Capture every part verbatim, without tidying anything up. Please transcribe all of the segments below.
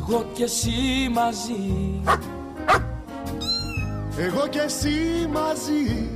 εγώ κι εσύ μαζί. Εγώ κι εσύ μαζί.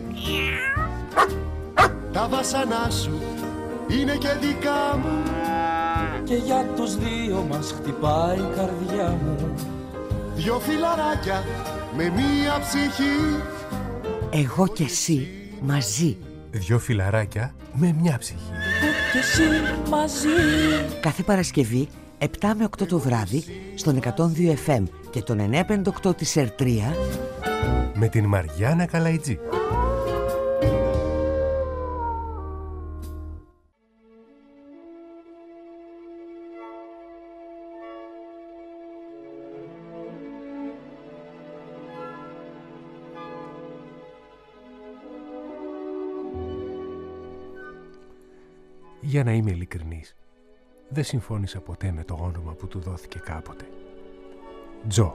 Τα βάσανά σου είναι και δικά μου. Και για τους δύο μας χτυπάει η καρδιά μου. Δυο φιλαράκια με μία ψυχή. Εγώ κι εσύ μαζί. Δυο φιλαράκια με μια ψυχή. Εγώ κι εσύ μαζί. Κάθε Παρασκευή επτά με οκτώ το βράδυ στον εκατόν δύο εφ εμ και τον εννιακόσια πενήντα οκτώ της Ερ τρία με την Μαριάννα Καλαϊτζή. Για να είμαι ειλικρινής, δεν συμφώνησα ποτέ με το όνομα που του δόθηκε κάποτε. Τζο.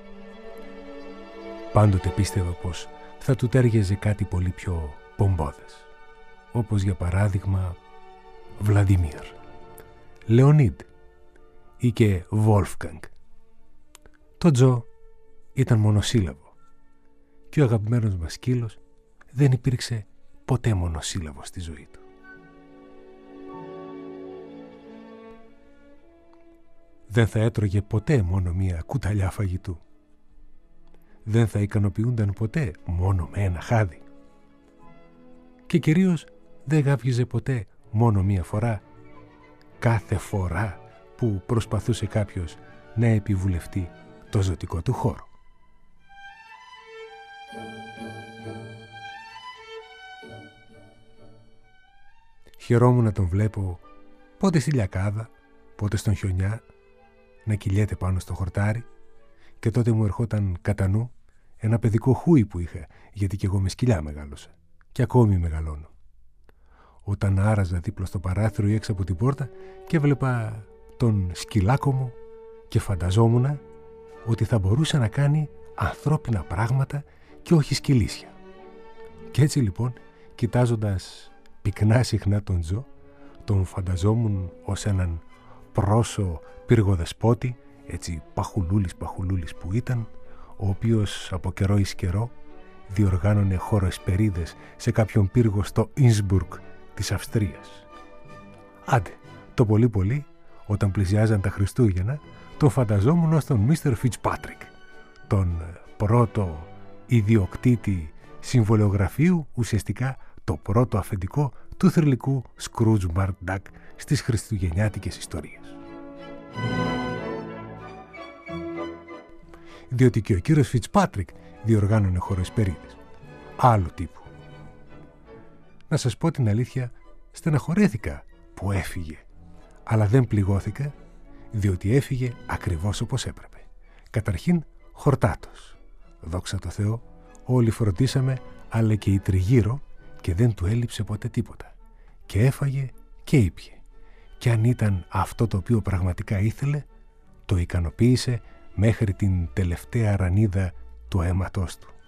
Πάντοτε πίστευα πως θα του τέριαζε κάτι πολύ πιο πομπόδες. Όπως για παράδειγμα Βλαντιμίρ, Λεωνίδ ή και Βόλφγκανγκ. Το Τζο ήταν μονοσύλλαβο και ο αγαπημένος μας σκύλος δεν υπήρξε ποτέ μονοσύλλαβο στη ζωή του. Δεν θα έτρωγε ποτέ μόνο μία κουταλιά φαγητού. Δεν θα ικανοποιούνταν ποτέ μόνο με ένα χάδι. Και κυρίως δεν γάβγιζε ποτέ μόνο μία φορά, κάθε φορά που προσπαθούσε κάποιος να επιβουλευτεί το ζωτικό του χώρο. Χαιρόμουν να τον βλέπω πότε στη Λιακάδα, πότε στον Χιονιά, να κυλιέται πάνω στο χορτάρι, και τότε μου ερχόταν κατά νου ένα παιδικό χούι που είχα, γιατί κι εγώ με σκυλιά μεγάλωσα και ακόμη μεγαλώνω. Όταν άραζα δίπλα στο παράθυρο ή έξω από την πόρτα και βλέπα τον σκυλάκο μου και φανταζόμουν ότι θα μπορούσε να κάνει ανθρώπινα πράγματα και όχι σκυλίσια. Και έτσι λοιπόν, κοιτάζοντας πυκνά συχνά τον Τζο, τον φανταζόμουν ως έναν πρόσω πύργοδεσπότη, έτσι παχουλούλης παχουλούλης που ήταν, ο οποίος από καιρό εις καιρό διοργάνωνε χωροεσπερίδες σε κάποιον πύργο στο Ίνσμπουργκ της Αυστρίας. Άντε, το πολύ πολύ, όταν πλησιάζαν τα Χριστούγεννα, τον φανταζόμουν ως τον μίστερ Φιτσπάτρικ, τον πρώτο ιδιοκτήτη συμβολιογραφείου, ουσιαστικά το πρώτο αφεντικό του θρυλικού Σκρούτζ Μακντακ στις χριστουγεννιάτικες ιστορίες. Διότι και ο κύριος Φιτσπάτρικ διοργάνωνε χωροεσπερίδες άλλου τύπου. Να σας πω την αλήθεια, στεναχωρέθηκα που έφυγε, αλλά δεν πληγώθηκα, διότι έφυγε ακριβώς όπως έπρεπε. Καταρχήν χορτάτος. Δόξα τω Θεώ, όλοι φροντίσαμε, αλλά και η τριγύρω, και δεν του έλειψε ποτέ τίποτα. Και έφαγε και ήπιε. Και αν ήταν αυτό το οποίο πραγματικά ήθελε, το ικανοποίησε μέχρι την τελευταία ρανίδα του αίματός του.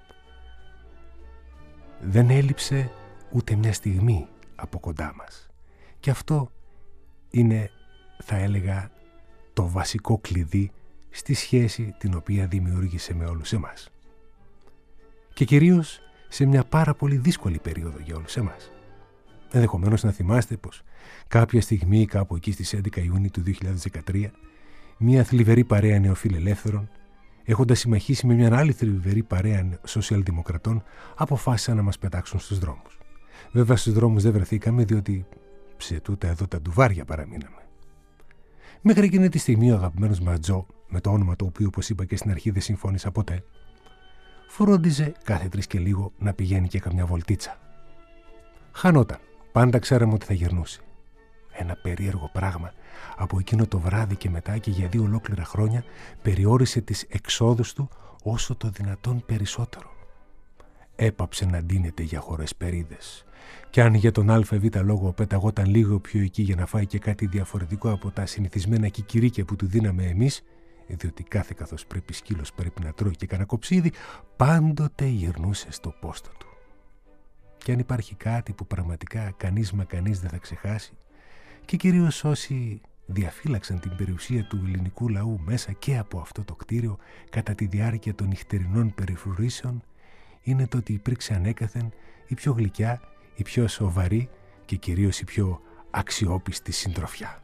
Δεν έλειψε ούτε μια στιγμή από κοντά μας. Και αυτό είναι, θα έλεγα, το βασικό κλειδί στη σχέση την οποία δημιούργησε με όλους εμάς. Και κυρίως σε μια πάρα πολύ δύσκολη περίοδο για όλους εμάς. Ενδεχομένως να θυμάστε πως κάποια στιγμή, κάπου εκεί στις έντεκα Ιουνίου του δύο χιλιάδες δεκατρία, μια θλιβερή παρέα νεοφιλελεύθερων, έχοντας συμμαχίσει με μια άλλη θλιβερή παρέα σοσιαλδημοκρατών, αποφάσισαν να μας πετάξουν στους δρόμους. Βέβαια στους δρόμους δεν βρεθήκαμε, διότι σε τούτα εδώ τα ντουβάρια παραμείναμε. Μέχρι εκείνη τη στιγμή ο αγαπημένος μας Τζο, με το όνομα το οποίο, όπως είπα και στην αρχή, δεν συμφώνησα ποτέ, φρόντιζε κάθε τρεις και λίγο να πηγαίνει και καμιά βολτίτσα. Χανόταν. Πάντα ξέραμε ότι θα γυρνούσε. Ένα περίεργο πράγμα από εκείνο το βράδυ και μετά και για δύο ολόκληρα χρόνια περιόρισε τις εξόδους του όσο το δυνατόν περισσότερο. Έπαψε να ντύνεται για χωροεσπερίδες. Και αν για τον ΑΒ λόγο πέταγόταν λίγο πιο εκεί για να φάει και κάτι διαφορετικό από τα συνηθισμένα κικυρίκια που του δίναμε εμείς, διότι κάθε καθώς πρέπει σκύλος πρέπει να τρώει και κανένα κοψίδι, πάντοτε γυρνούσε στο πόστο του. Και αν υπάρχει κάτι που πραγματικά κανείς μα κανείς δεν θα ξεχάσει, και κυρίως όσοι διαφύλαξαν την περιουσία του ελληνικού λαού μέσα και από αυτό το κτίριο κατά τη διάρκεια των νυχτερινών περιφρουρήσεων είναι το ότι υπήρξε ανέκαθεν η πιο γλυκιά, η πιο σοβαρή και κυρίως η πιο αξιόπιστη συντροφιά.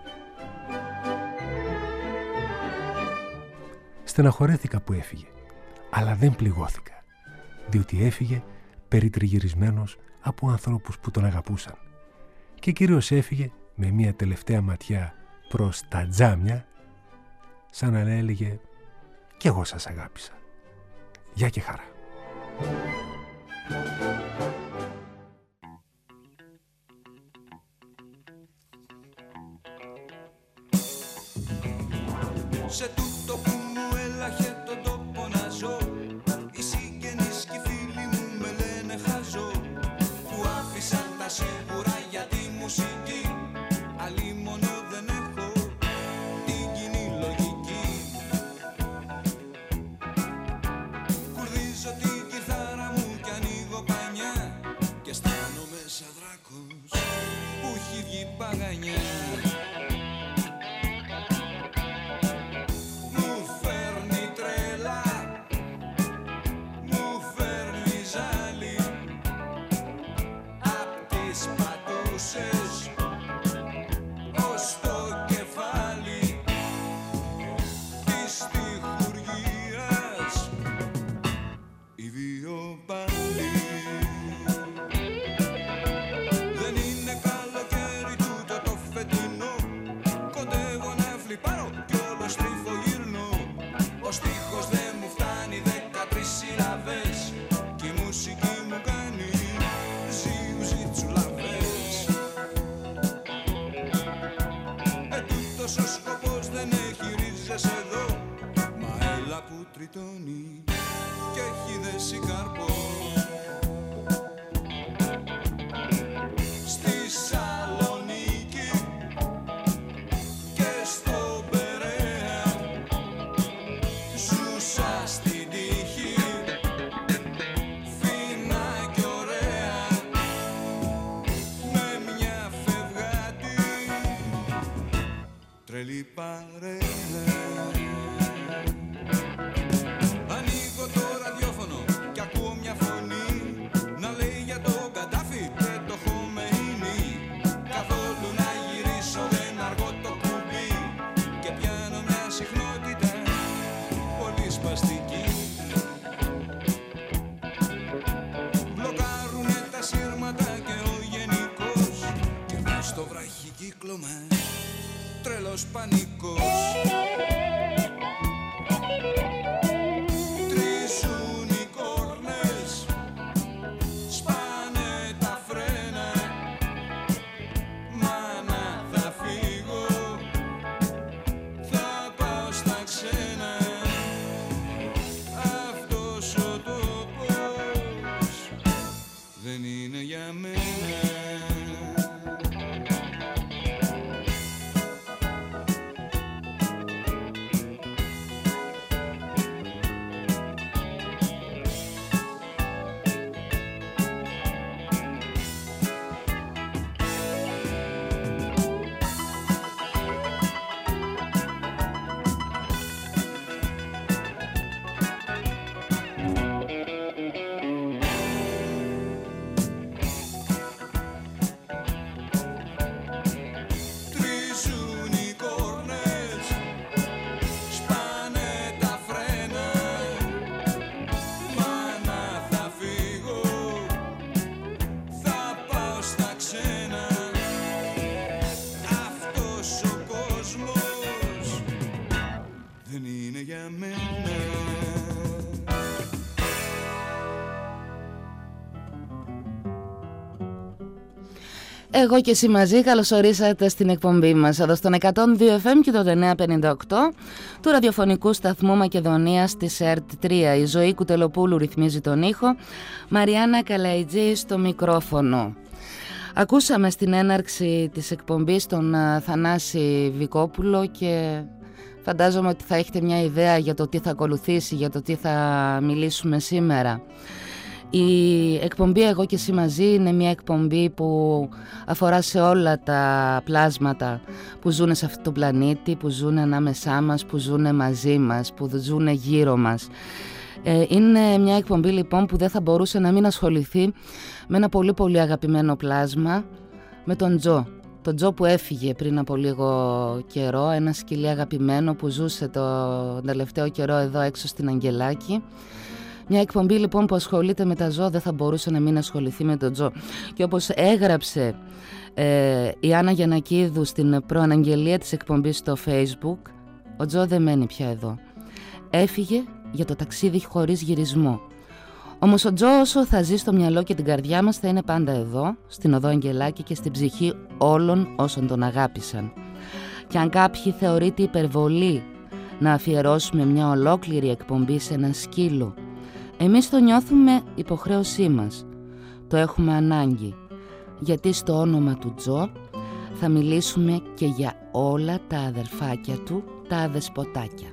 Στεναχωρέθηκα που έφυγε, αλλά δεν πληγώθηκα, διότι έφυγε περιτριγυρισμένος από ανθρώπους που τον αγαπούσαν και κυρίως έφυγε με μια τελευταία ματιά προς τα τζάμια, σαν να έλεγε «Κι εγώ σας αγάπησα. Γεια και χαρά». Σε τούτο που μου έλαχε τον τόπο να ζω, οι συγγενείς και οι φίλοι μου με λένε χαζό, που άφησα τα σίγουρα για τη μουσική, αλλήμωνο δεν έχω την κοινή λογική. Κουρδίζω την κιθάρα μου κι ανοίγω πανιά και αισθάνομαι σαν δράκος που έχει βγει παγανιά. Και έχει δέσει καρπό στη Σαλονίκη και στο Περαία, ζούσα στην τύχη φίνα και ωραία με μια φευγάτη τρελή παρέα. Τρελός πανικός. Τρίζουν οι κόρνες, σπάνε τα φρένα. Μάνα θα φύγω, θα πάω στα ξένα. Αυτός ο τόπος δεν είναι για μένα. Εγώ και εσύ μαζί, καλώς ορίσατε στην εκπομπή μας εδώ στον εκατόν δύο εφ εμ και το εννιακόσια πενήντα οκτώ του ραδιοφωνικού σταθμού Μακεδονίας της ΕΡΤ τρία. Η Ζωή Κουτελοπούλου ρυθμίζει τον ήχο, Μαριάννα Καλαϊτζή στο μικρόφωνο. Ακούσαμε στην έναρξη της εκπομπής τον Θανάση Βικόπουλο και φαντάζομαι ότι θα έχετε μια ιδέα για το τι θα ακολουθήσει, για το τι θα μιλήσουμε σήμερα. Η εκπομπή «Εγώ και εσύ μαζί» είναι μια εκπομπή που αφορά σε όλα τα πλάσματα που ζουν σε αυτόν τον πλανήτη, που ζουν ανάμεσά μας, που ζουν μαζί μας, που ζουν γύρω μας. Είναι μια εκπομπή λοιπόν που δεν θα μπορούσε να μην ασχοληθεί με ένα πολύ πολύ αγαπημένο πλάσμα, με τον Τζο. Τον Τζο που έφυγε πριν από λίγο καιρό, ένα σκυλί αγαπημένο που ζούσε τον τελευταίο καιρό εδώ έξω στην Αγγελάκη. Μια εκπομπή λοιπόν που ασχολείται με τα ζώα δεν θα μπορούσε να μην ασχοληθεί με τον Τζο. Και όπως έγραψε ε, η Άννα Γιαννακίδου στην προαναγγελία της εκπομπής στο Facebook, ο Τζο δεν μένει πια εδώ. Έφυγε για το ταξίδι χωρίς γυρισμό. Όμως ο Τζο όσο θα ζει στο μυαλό και την καρδιά μας θα είναι πάντα εδώ, στην οδό Αγγελάκη και στην ψυχή όλων όσων τον αγάπησαν. Και αν κάποιοι θεωρείται υπερβολή να αφιερώσουμε μια ολόκληρη εκπομπή σε έναν σκύλο, εμείς το νιώθουμε υποχρέωσή μας. Το έχουμε ανάγκη, γιατί στο όνομα του Τζο θα μιλήσουμε και για όλα τα αδερφάκια του, τα δεσποτάκια.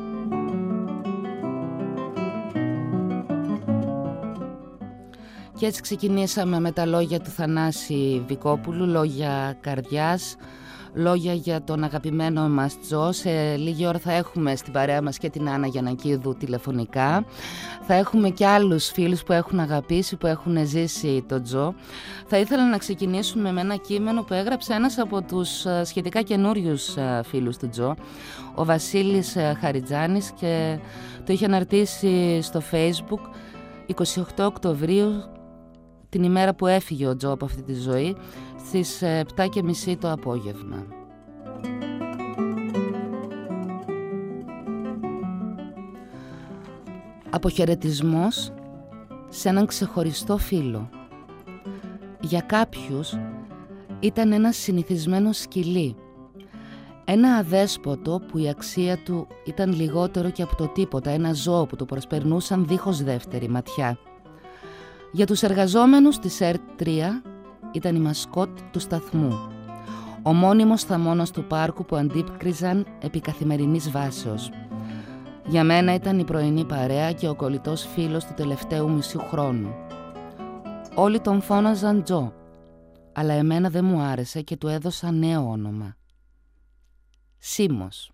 Και έτσι ξεκινήσαμε με τα λόγια του Θανάση Βικόπουλου, λόγια καρδιάς, λόγια για τον αγαπημένο μας Τζο. Σε λίγη ώρα θα έχουμε στην παρέα μας και την Άννα Γιαννακίδου τηλεφωνικά. Θα έχουμε και άλλους φίλους που έχουν αγαπήσει, που έχουν ζήσει τον Τζο. Θα ήθελα να ξεκινήσουμε με ένα κείμενο που έγραψε ένας από τους σχετικά καινούριους φίλους του Τζο, ο Βασίλης Χαριτζάνης, και το είχε αναρτήσει στο Facebook εικοστή ογδόη Οκτωβρίου, την ημέρα που έφυγε ο Τζο από αυτή τη ζωή, στις επτά και μισή το απόγευμα. Αποχαιρετισμός σε έναν ξεχωριστό φίλο. Για κάποιους ήταν ένα συνηθισμένο σκυλί, ένα αδέσποτο που η αξία του ήταν λιγότερο και από το τίποτα, ένα ζώο που το προσπερνούσαν δίχως δεύτερη ματιά. Για τους εργαζόμενους της ΕΡΤ τρία ήταν η μασκότ του σταθμού, ο μόνιμος θαμώνας του πάρκου που αντίκριζαν επί καθημερινής βάσεως. Για μένα ήταν η πρωινή παρέα και ο κολλητός φίλος του τελευταίου μισού χρόνου. Όλοι τον φώναζαν Τζο, αλλά εμένα δεν μου άρεσε και του έδωσα νέο όνομα. Σίμος.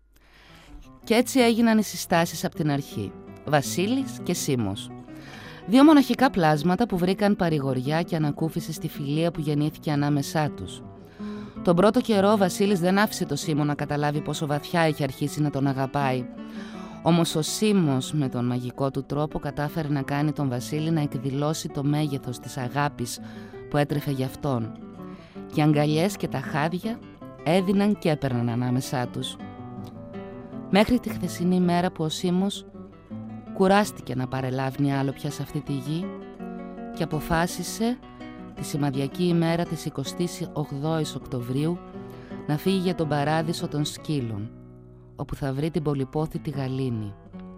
Και έτσι έγιναν οι συστάσεις από την αρχή, Βασίλης και Σίμος. Δύο μοναχικά πλάσματα που βρήκαν παρηγοριά και ανακούφιση στη φιλία που γεννήθηκε ανάμεσά τους. Τον πρώτο καιρό ο Βασίλης δεν άφησε το Σίμο να καταλάβει πόσο βαθιά είχε αρχίσει να τον αγαπάει. Όμως ο Σίμος με τον μαγικό του τρόπο κατάφερε να κάνει τον Βασίλη να εκδηλώσει το μέγεθος της αγάπης που έτρεφε για αυτόν. Και οι αγκαλιές και τα χάδια έδιναν και έπαιρναν ανάμεσά τους. Μέχρι τη χθεσινή μέρα που ο Σίμος κουράστηκε να παρελάβει άλλο πια σε αυτή τη γη και αποφάσισε τη σημαδιακή ημέρα της εικοστής ογδόης Οκτωβρίου να φύγει για τον παράδεισο των σκύλων, όπου θα βρει την πολυπόθητη γαλήνη.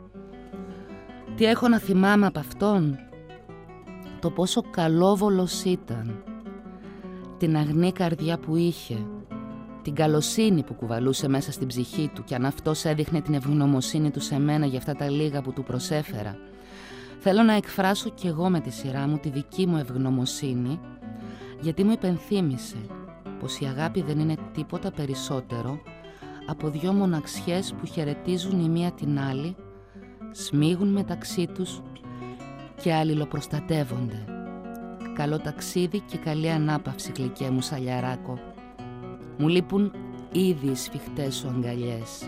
Τι έχω να θυμάμαι από αυτόν? Το πόσο καλόβολος ήταν, την αγνή καρδιά που είχε, την καλοσύνη που κουβαλούσε μέσα στην ψυχή του, και αν αυτός έδειχνε την ευγνωμοσύνη του σε μένα για αυτά τα λίγα που του προσέφερα, θέλω να εκφράσω κι εγώ με τη σειρά μου τη δική μου ευγνωμοσύνη, γιατί μου υπενθύμησε πως η αγάπη δεν είναι τίποτα περισσότερο από δυο μοναξιές που χαιρετίζουν η μία την άλλη, σμίγουν μεταξύ τους και αλληλοπροστατεύονται. Καλό ταξίδι και καλή ανάπαυση, γλυκέ μου σαλιαράκο. Μου λείπουν ήδη οι σφιχτές σου αγκαλιές.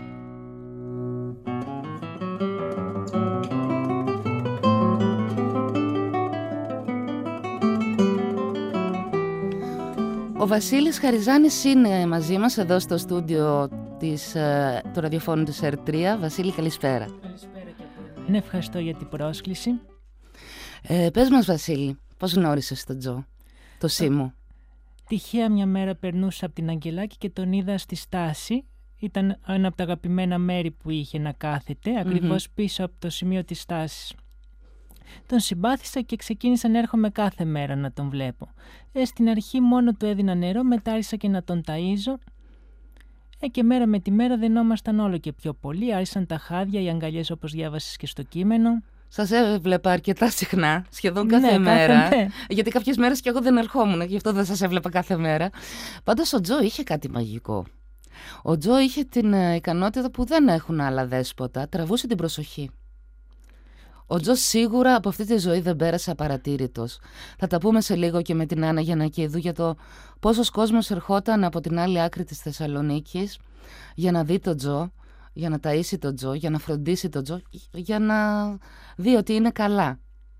Ο Βασίλης Χαριζάνης είναι μαζί μας εδώ στο στούντιο της, του ραδιοφώνου της ΕΡΤ τρία. Βασίλη, καλησπέρα. Καλησπέρα και από εμένα. Ευχαριστώ για την πρόσκληση. Ε, πες μας, Βασίλη, πώς γνώρισες τον Τζο, το Σίμο? Τυχαία μια μέρα περνούσα από την Αγγελάκη και τον είδα στη στάση. Ήταν ένα από τα αγαπημένα μέρη που είχε να κάθεται, ακριβώς mm-hmm. πίσω από το σημείο της στάσης. Τον συμπάθησα και ξεκίνησα να έρχομαι κάθε μέρα να τον βλέπω. Ε, στην αρχή μόνο του έδινα νερό, μετά άρχισα και να τον ταΐζω. Ε, και μέρα με τη μέρα δενόμασταν όλο και πιο πολύ. Άρχισαν τα χάδια, οι αγκαλιές όπως διάβασες και στο κείμενο. Σας έβλεπα αρκετά συχνά, σχεδόν κάθε Ναι, μέρα. κάθε μέρα. Γιατί κάποιες μέρες κι εγώ δεν ερχόμουν, γι' αυτό δεν σας έβλεπα κάθε μέρα. Πάντως ο Τζο είχε κάτι μαγικό. Ο Τζο είχε την ε, ικανότητα που δεν έχουν άλλα δέσποτα, τραβούσε την προσοχή. Ο Τζο σίγουρα από αυτή τη ζωή δεν πέρασε απαρατήρητος. Θα τα πούμε σε λίγο και με την Άννα Γιαννακίδου για το πόσος κόσμος ερχόταν από την άλλη άκρη της Θεσσαλονίκης για να δει τον Τζο, για να ταΐσει τον Τζο, για να φροντίσει τον Τζο, για να δει ότι είναι καλά.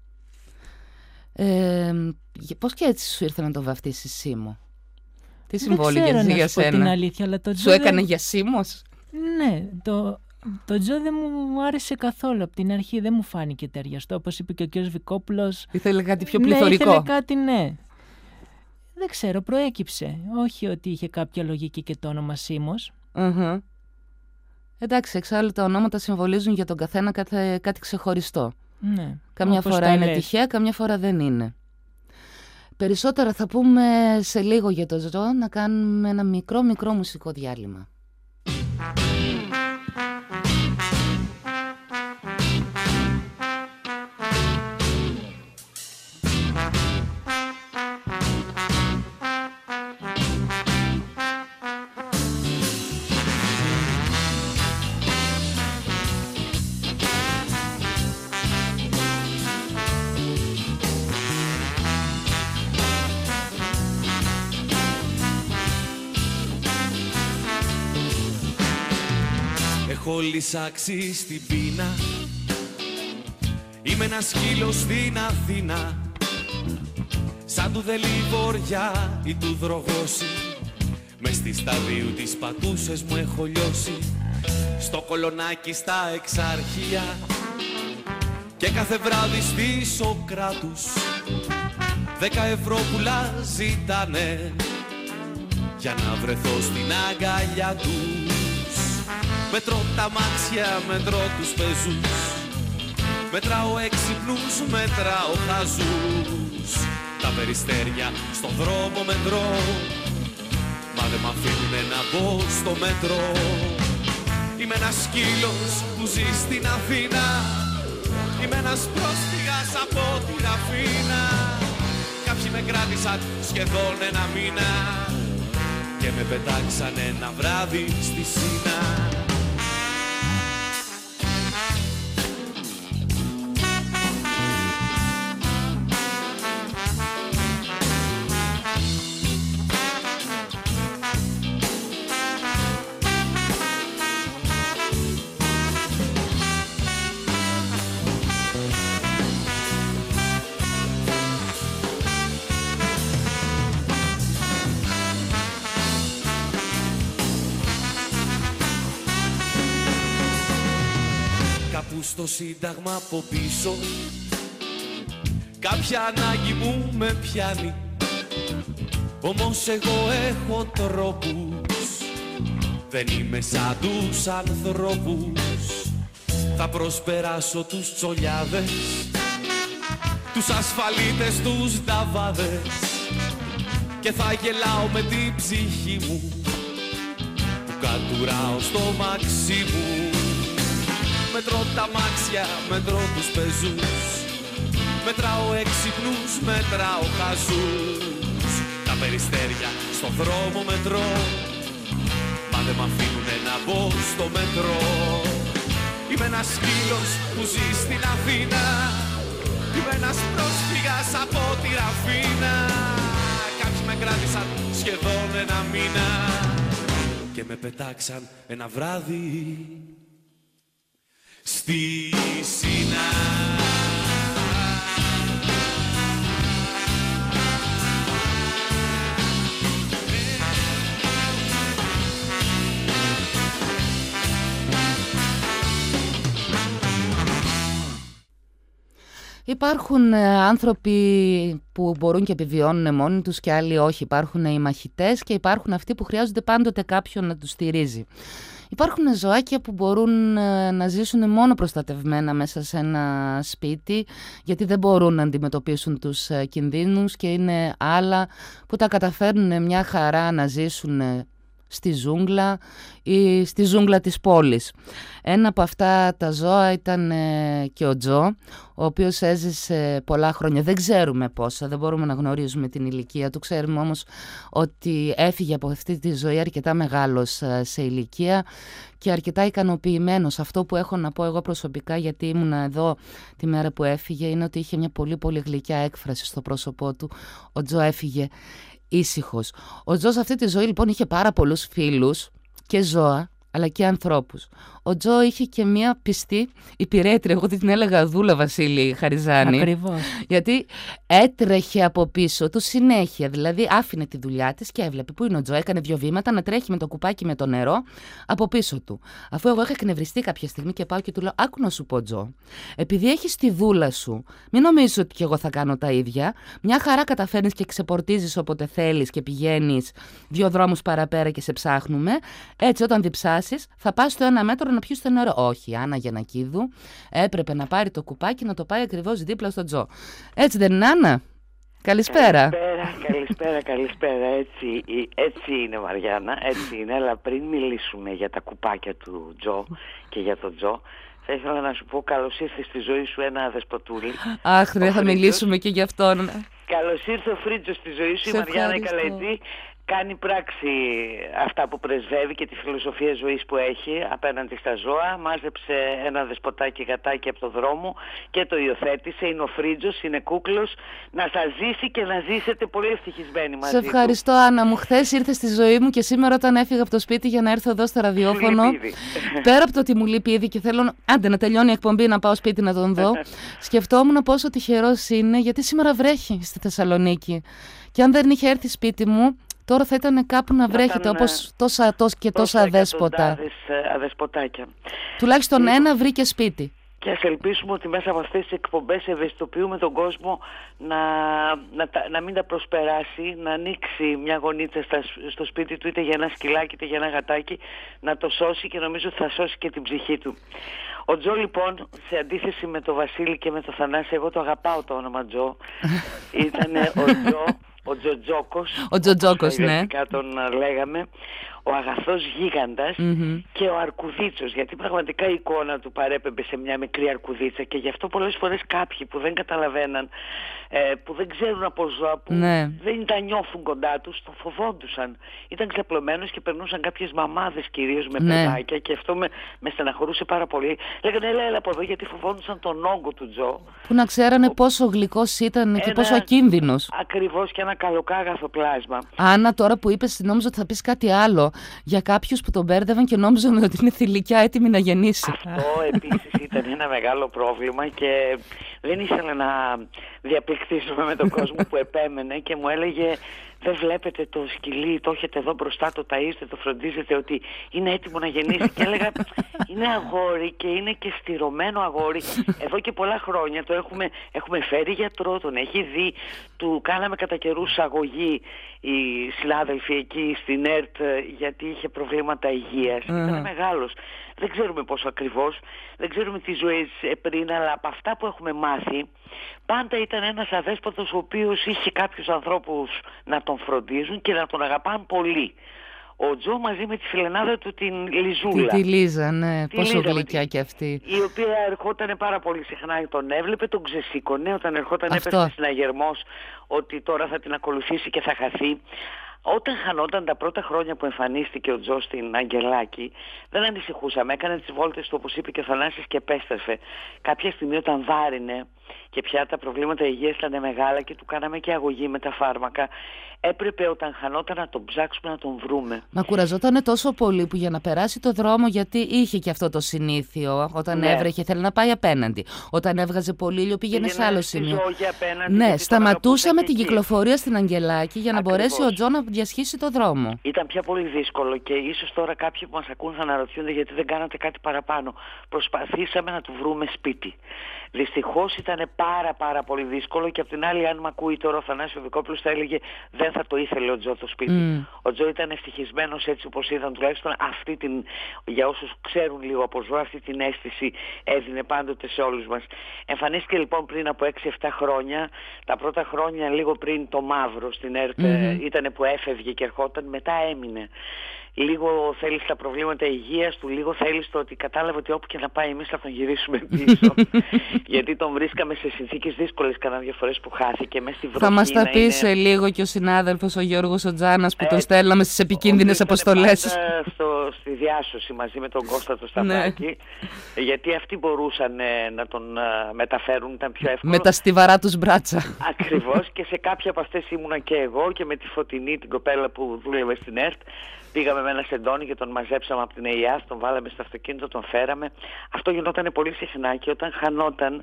Ε, πώς και έτσι σου ήρθε να το βαφτίσεις Σίμω? Τι συμβόλαιγε για Δεν ξέρω σένα? την αλήθεια, αλλά το Τζο Σου έκανε δεν... για Σίμος? Ναι, το, το Τζο δεν μου άρεσε καθόλου από την αρχή, δεν μου φάνηκε ταιριαστό. Όπως είπε και ο κ. Βικόπουλος. Ήθελε κάτι πιο Ναι, πληθωρικό. ήθελε κάτι, ναι. Δεν ξέρω, προέκυψε. Όχι ότι είχε κάποια λογική και το όνομα Σίμος. Uh-huh. Εντάξει, εξάλλου τα ονόματα συμβολίζουν για τον καθένα κάθε, κάτι ξεχωριστό. Ναι, Καμιά όπως φορά τα είναι λες. τυχαία, καμιά φορά δεν είναι. Περισσότερα θα πούμε σε λίγο για το Τζο, να κάνουμε ένα μικρό μικρό μουσικό διάλειμμα. Έχω λυσάξει στην πείνα, είμαι ένα σκύλο στην Αθήνα, σαν του Δελιβοριά ή του Δρογόση. Μες στη σταδίου τις πατούσες μου έχω λιώσει, στο Κολονάκι στα Εξάρχεια και κάθε βράδυ στη Σοκράτους δέκα ευρώ πουλά ζητάνε για να βρεθώ στην αγκαλιά τους. Μετρώ τα μάξια, μετρώ τους πεζούς, μετράω έξυπνους, μετράω χαζούς. Τα περιστέρια στον δρόμο μετρώ, μα δεν μ' αφήνουνε να μπω στο μέτρο. Είμαι ένας σκύλος που ζει στην Αθήνα, είμαι ένας πρόσφυγας από τη Ραφίνα. Κάποιοι με κράτησαν σχεδόν ένα μήνα και με πετάξαν ένα βράδυ στη Σίνα. Στο Σύνταγμα από πίσω κάποια ανάγκη μου με πιάνει, όμως εγώ έχω τρόπους, δεν είμαι σαν τους ανθρώπους. Θα προσπεράσω τους τσολιάδες, τους ασφαλίτες, τους νταβάδες και θα γελάω με την ψυχή μου που κατουράω στο μαξί μου. Μετρώ τα μάξια, μετρώ τους πεζούς, μετράω έξυπνους, μετράω χαζούς. Τα περιστέρια στον δρόμο μετρώ, μα δεν μ' αφήνουνε να μπω στο μετρό. Είμαι ένας σκύλος που ζει στην Αθήνα, είμαι ένας πρόσφυγας από τη Ραφίνα. Κάποιοι με κράτησαν σχεδόν ένα μήνα και με πετάξαν ένα βράδυ στη Σίνα. Υπάρχουν άνθρωποι που μπορούν και επιβιώνουν μόνοι τους και άλλοι όχι. Υπάρχουν οι μαχητές και υπάρχουν αυτοί που χρειάζονται πάντοτε κάποιον να τους στηρίζει. Υπάρχουν ζωάκια που μπορούν να ζήσουν μόνο προστατευμένα μέσα σε ένα σπίτι, γιατί δεν μπορούν να αντιμετωπίσουν τους κινδύνους, και είναι άλλα που τα καταφέρνουν μια χαρά να ζήσουν στη ζούγκλα ή στη ζούγκλα της πόλης. Ένα από αυτά τα ζώα ήταν ε, και ο Τζο, ο οποίος έζησε πολλά χρόνια. Δεν ξέρουμε πόσα, δεν μπορούμε να γνωρίζουμε την ηλικία του. Ξέρουμε όμως ότι έφυγε από αυτή τη ζωή αρκετά μεγάλος ε, σε ηλικία και αρκετά ικανοποιημένος. Αυτό που έχω να πω εγώ προσωπικά, γιατί ήμουνα εδώ τη μέρα που έφυγε, είναι ότι είχε μια πολύ πολύ γλυκιά έκφραση στο πρόσωπό του. Ο Τζο έφυγε ήσυχος. Ο Τζο σε αυτή τη ζωή λοιπόν είχε πάρα πολλούς φίλους και ζώα, αλλά και ανθρώπους. Ο Τζο είχε και μία πιστή υπηρέτρια, εγώ την έλεγα δούλα Βασίλη Χαριζάνη. Ακριβώς. Γιατί έτρεχε από πίσω του συνέχεια, δηλαδή άφηνε τη δουλειά της και έβλεπε που είναι ο Τζο, έκανε δύο βήματα να τρέχει με το κουπάκι με το νερό από πίσω του. Αφού εγώ είχα εκνευριστεί κάποια στιγμή και πάω και του λέω, άκου να σου πω Τζο, επειδή έχεις τη δούλα σου, μην νομίζεις ότι και εγώ θα κάνω τα ίδια. Μια χαρά καταφέρνεις και ξεπορτίζεις όποτε θέλεις και πηγαίνεις δύο δρόμους παραπέρα και σε ψάχνουμε. Έτσι όταν διψάσεις θα πας στο ένα μέτρο να πιεις το νερό. Όχι, η Άννα Γιαννακίδου έπρεπε να πάρει το κουπάκι να το πάει ακριβώς δίπλα στο Τζο. Έτσι δεν είναι, Άννα? Καλησπέρα. Καλησπέρα, καλησπέρα, καλησπέρα. Έτσι, έτσι είναι, Μαριάννα, έτσι είναι. Αλλά πριν μιλήσουμε για τα κουπάκια του Τζο και για τον Τζο, θα ήθελα να σου πω καλώς ήρθε στη ζωή σου ένα δεσποτούλη. Αχ, δεν θα μιλήσουμε και γι' αυτόν. Καλώς ήρθε ο Φρίτζος στη ζωή σου, η Μαριάννα Καλετζή. Κάνει πράξη αυτά που πρεσβεύει και τη φιλοσοφία ζωής που έχει απέναντι στα ζώα. Μάζεψε ένα δεσποτάκι γατάκι από το δρόμο και το υιοθέτησε. Είναι ο Φρίτζος, είναι κούκλος. Να σας ζήσει και να ζήσετε πολύ ευτυχισμένοι μαζί. Σε ευχαριστώ του. Άννα μου. Χθες ήρθε στη ζωή μου και σήμερα όταν έφυγα από το σπίτι για να έρθω εδώ στο ραδιόφωνο, πέρα από το ότι μου λείπει ήδη και θέλω άντε να τελειώνει η εκπομπή να πάω σπίτι να τον δω, σκεφτόμουν πόσο τυχερός είναι, γιατί σήμερα βρέχει στη Θεσσαλονίκη. Και αν δεν είχε έρθει σπίτι μου, τώρα θα ήταν κάπου να βρέχεται, όπως τόσα, τόσα και τόσα αδέσποτα. αδεσποτάκια. Τουλάχιστον και... ένα βρήκε σπίτι. Και ας ελπίσουμε ότι μέσα από αυτές τις εκπομπές ευαισθητοποιούμε τον κόσμο να, να, να μην τα προσπεράσει, να ανοίξει μια γωνίτσα στα, στο σπίτι του, είτε για ένα σκυλάκι είτε για ένα γατάκι, να το σώσει, και νομίζω ότι θα σώσει και την ψυχή του. Ο Τζο λοιπόν, σε αντίθεση με τον Βασίλη και με τον Θανάση, εγώ το αγαπάω το όνομα Τζο, ήταν ο Τζο, ο Τζοτζόκος, ο Τζοτζόκος, ναι, τον λέγαμε, ο αγαθός γίγαντας, mm-hmm. και ο Αρκουδίτσος, γιατί πραγματικά η εικόνα του παρέπεμπε σε μια μικρή αρκουδίτσα, και γι' αυτό πολλές φορές κάποιοι που δεν καταλαβαίναν, ε, που δεν ξέρουν από ζώα, που ναι. δεν τα νιώθουν κοντά τους, το φοβόντουσαν. Ήταν ξεπλωμένος και περνούσαν κάποιες μαμάδες κυρίως με ναι. παιδάκια, και αυτό με, με στεναχωρούσε πάρα πολύ. Λέγανε έλα, έλα από εδώ, γιατί φοβόντουσαν τον όγκο του Τζο. Που να ξέρανε ο... πόσο γλυκός ήταν ένα... και πόσο ακίνδυνος. Ακριβώς, και ένα καλοκάγαθο πλάσμα. Άννα, τώρα που είπες, νόμιζα ότι θα πεις κάτι άλλο για κάποιους που τον μπέρδευαν και νόμιζαν ότι είναι θηλυκιά έτοιμη να γεννήσει. Αυτό επίσης ήταν ένα μεγάλο πρόβλημα, και δεν ήθελα να διαπληκτήσουμε με τον κόσμο που επέμενε και μου έλεγε δεν βλέπετε το σκυλί, το έχετε εδώ μπροστά, το ταΐζετε, το φροντίζετε ότι είναι έτοιμο να γεννήσει. Και έλεγα είναι αγόρι και είναι και στηρωμένο αγόρι. Εδώ και πολλά χρόνια το έχουμε, έχουμε φέρει γιατρό, τον έχει δει, του κάναμε κατά καιρούς αγωγή οι συνάδελφοι εκεί στην ΕΡΤ γιατί είχε προβλήματα υγείας. Mm-hmm. Ήταν μεγάλος. Δεν ξέρουμε πόσο ακριβώς, δεν ξέρουμε τι ζωές πριν, αλλά από αυτά που έχουμε μάθει, πάντα ήταν ένας αδέσποτος ο οποίος είχε κάποιους ανθρώπους να τον φροντίζουν και να τον αγαπάν πολύ. Ο Τζο μαζί με τη φιλενάδα του την Λιζούλα. Τη, τη Λίζα, ναι, τη πόσο Λίζα, γλυκιά κι αυτή. Η οποία ερχόταν πάρα πολύ συχνά, τον έβλεπε, τον ξεσήκωνε, όταν ερχόταν έπεσε συναγερμός ότι τώρα θα την ακολουθήσει και θα χαθεί. Όταν χανόταν τα πρώτα χρόνια που εμφανίστηκε ο Τζο στην Αγγελάκη, δεν ανησυχούσαμε. Έκανε τις βόλτες του, όπως είπε και ο Θανάσης, και επέστρεφε. Κάποια στιγμή όταν βάρινε και πια τα προβλήματα υγείας ήταν μεγάλα και του κάναμε και αγωγή με τα φάρμακα, έπρεπε όταν χανόταν να τον ψάξουμε, να τον βρούμε. Μα κουραζόταν τόσο πολύ που για να περάσει το δρόμο, γιατί είχε και αυτό το συνήθειο, όταν ναι. έβρεχε θέλει να πάει απέναντι. Όταν έβγαζε πολύ ήλιο πήγαινε σε άλλο σημείο. Ναι, σταματούσαμε την κυκλοφορία στην Αγγελάκη για να Ακριβώς. μπορέσει ο Τζο να διασχίσει το δρόμο. Ήταν πια πολύ δύσκολο, και ίσως τώρα κάποιοι που μας ακούν θα αναρωτιούνται γιατί δεν κάνατε κάτι παραπάνω. Προσπαθήσαμε να του βρούμε σπίτι. Δυστυχώς ήταν ήταν πάρα πάρα πολύ δύσκολο, και απ' την άλλη, αν μ' ακούει τώρα ο Θανάσης ο Δικόπουλος, θα έλεγε δεν θα το ήθελε ο Τζο το σπίτι. Mm. Ο Τζο ήταν ευτυχισμένος έτσι όπως ήταν, τουλάχιστον αυτή την, για όσους ξέρουν λίγο από Ζω, αυτή την αίσθηση έδινε πάντοτε σε όλους μας. Εμφανίστηκε λοιπόν πριν από έξι εφτά χρόνια, τα πρώτα χρόνια λίγο πριν το Μαύρο στην ΕΡΤ mm-hmm. ήταν που έφευγε και ερχόταν, μετά έμεινε. Λίγο θέλει τα προβλήματα υγείας του, λίγο θέλει το ότι κατάλαβε ότι όπου και να πάει εμείς θα τον γυρίσουμε πίσω. Γιατί τον βρίσκαμε σε συνθήκες δύσκολες κανένα δύο φορές που χάθηκε μέσα στη βροχή. Θα μας τα πει σε είναι... λίγο και ο συνάδελφος ο Γιώργος ο Τζάνας που ε, τον στέλναμε στις επικίνδυνες αποστολές. Στο, στη διάσωση μαζί με τον Κώστα το Σταυράκη. Γιατί αυτοί μπορούσαν ε, να τον ε, μεταφέρουν, ήταν πιο εύκολο. Με τα στιβαρά τους μπράτσα. Ακριβώς, και σε κάποια από αυτές ήμουνα και εγώ, και με τη Φωτεινή, την κοπέλα που δούλευε στην ΕΡΤ. Πήγαμε με ένα σεντόνι και τον μαζέψαμε από την ΕΙΑΣ, τον βάλαμε στο αυτοκίνητο, τον φέραμε. Αυτό γινόταν πολύ συχνά, και όταν χανόταν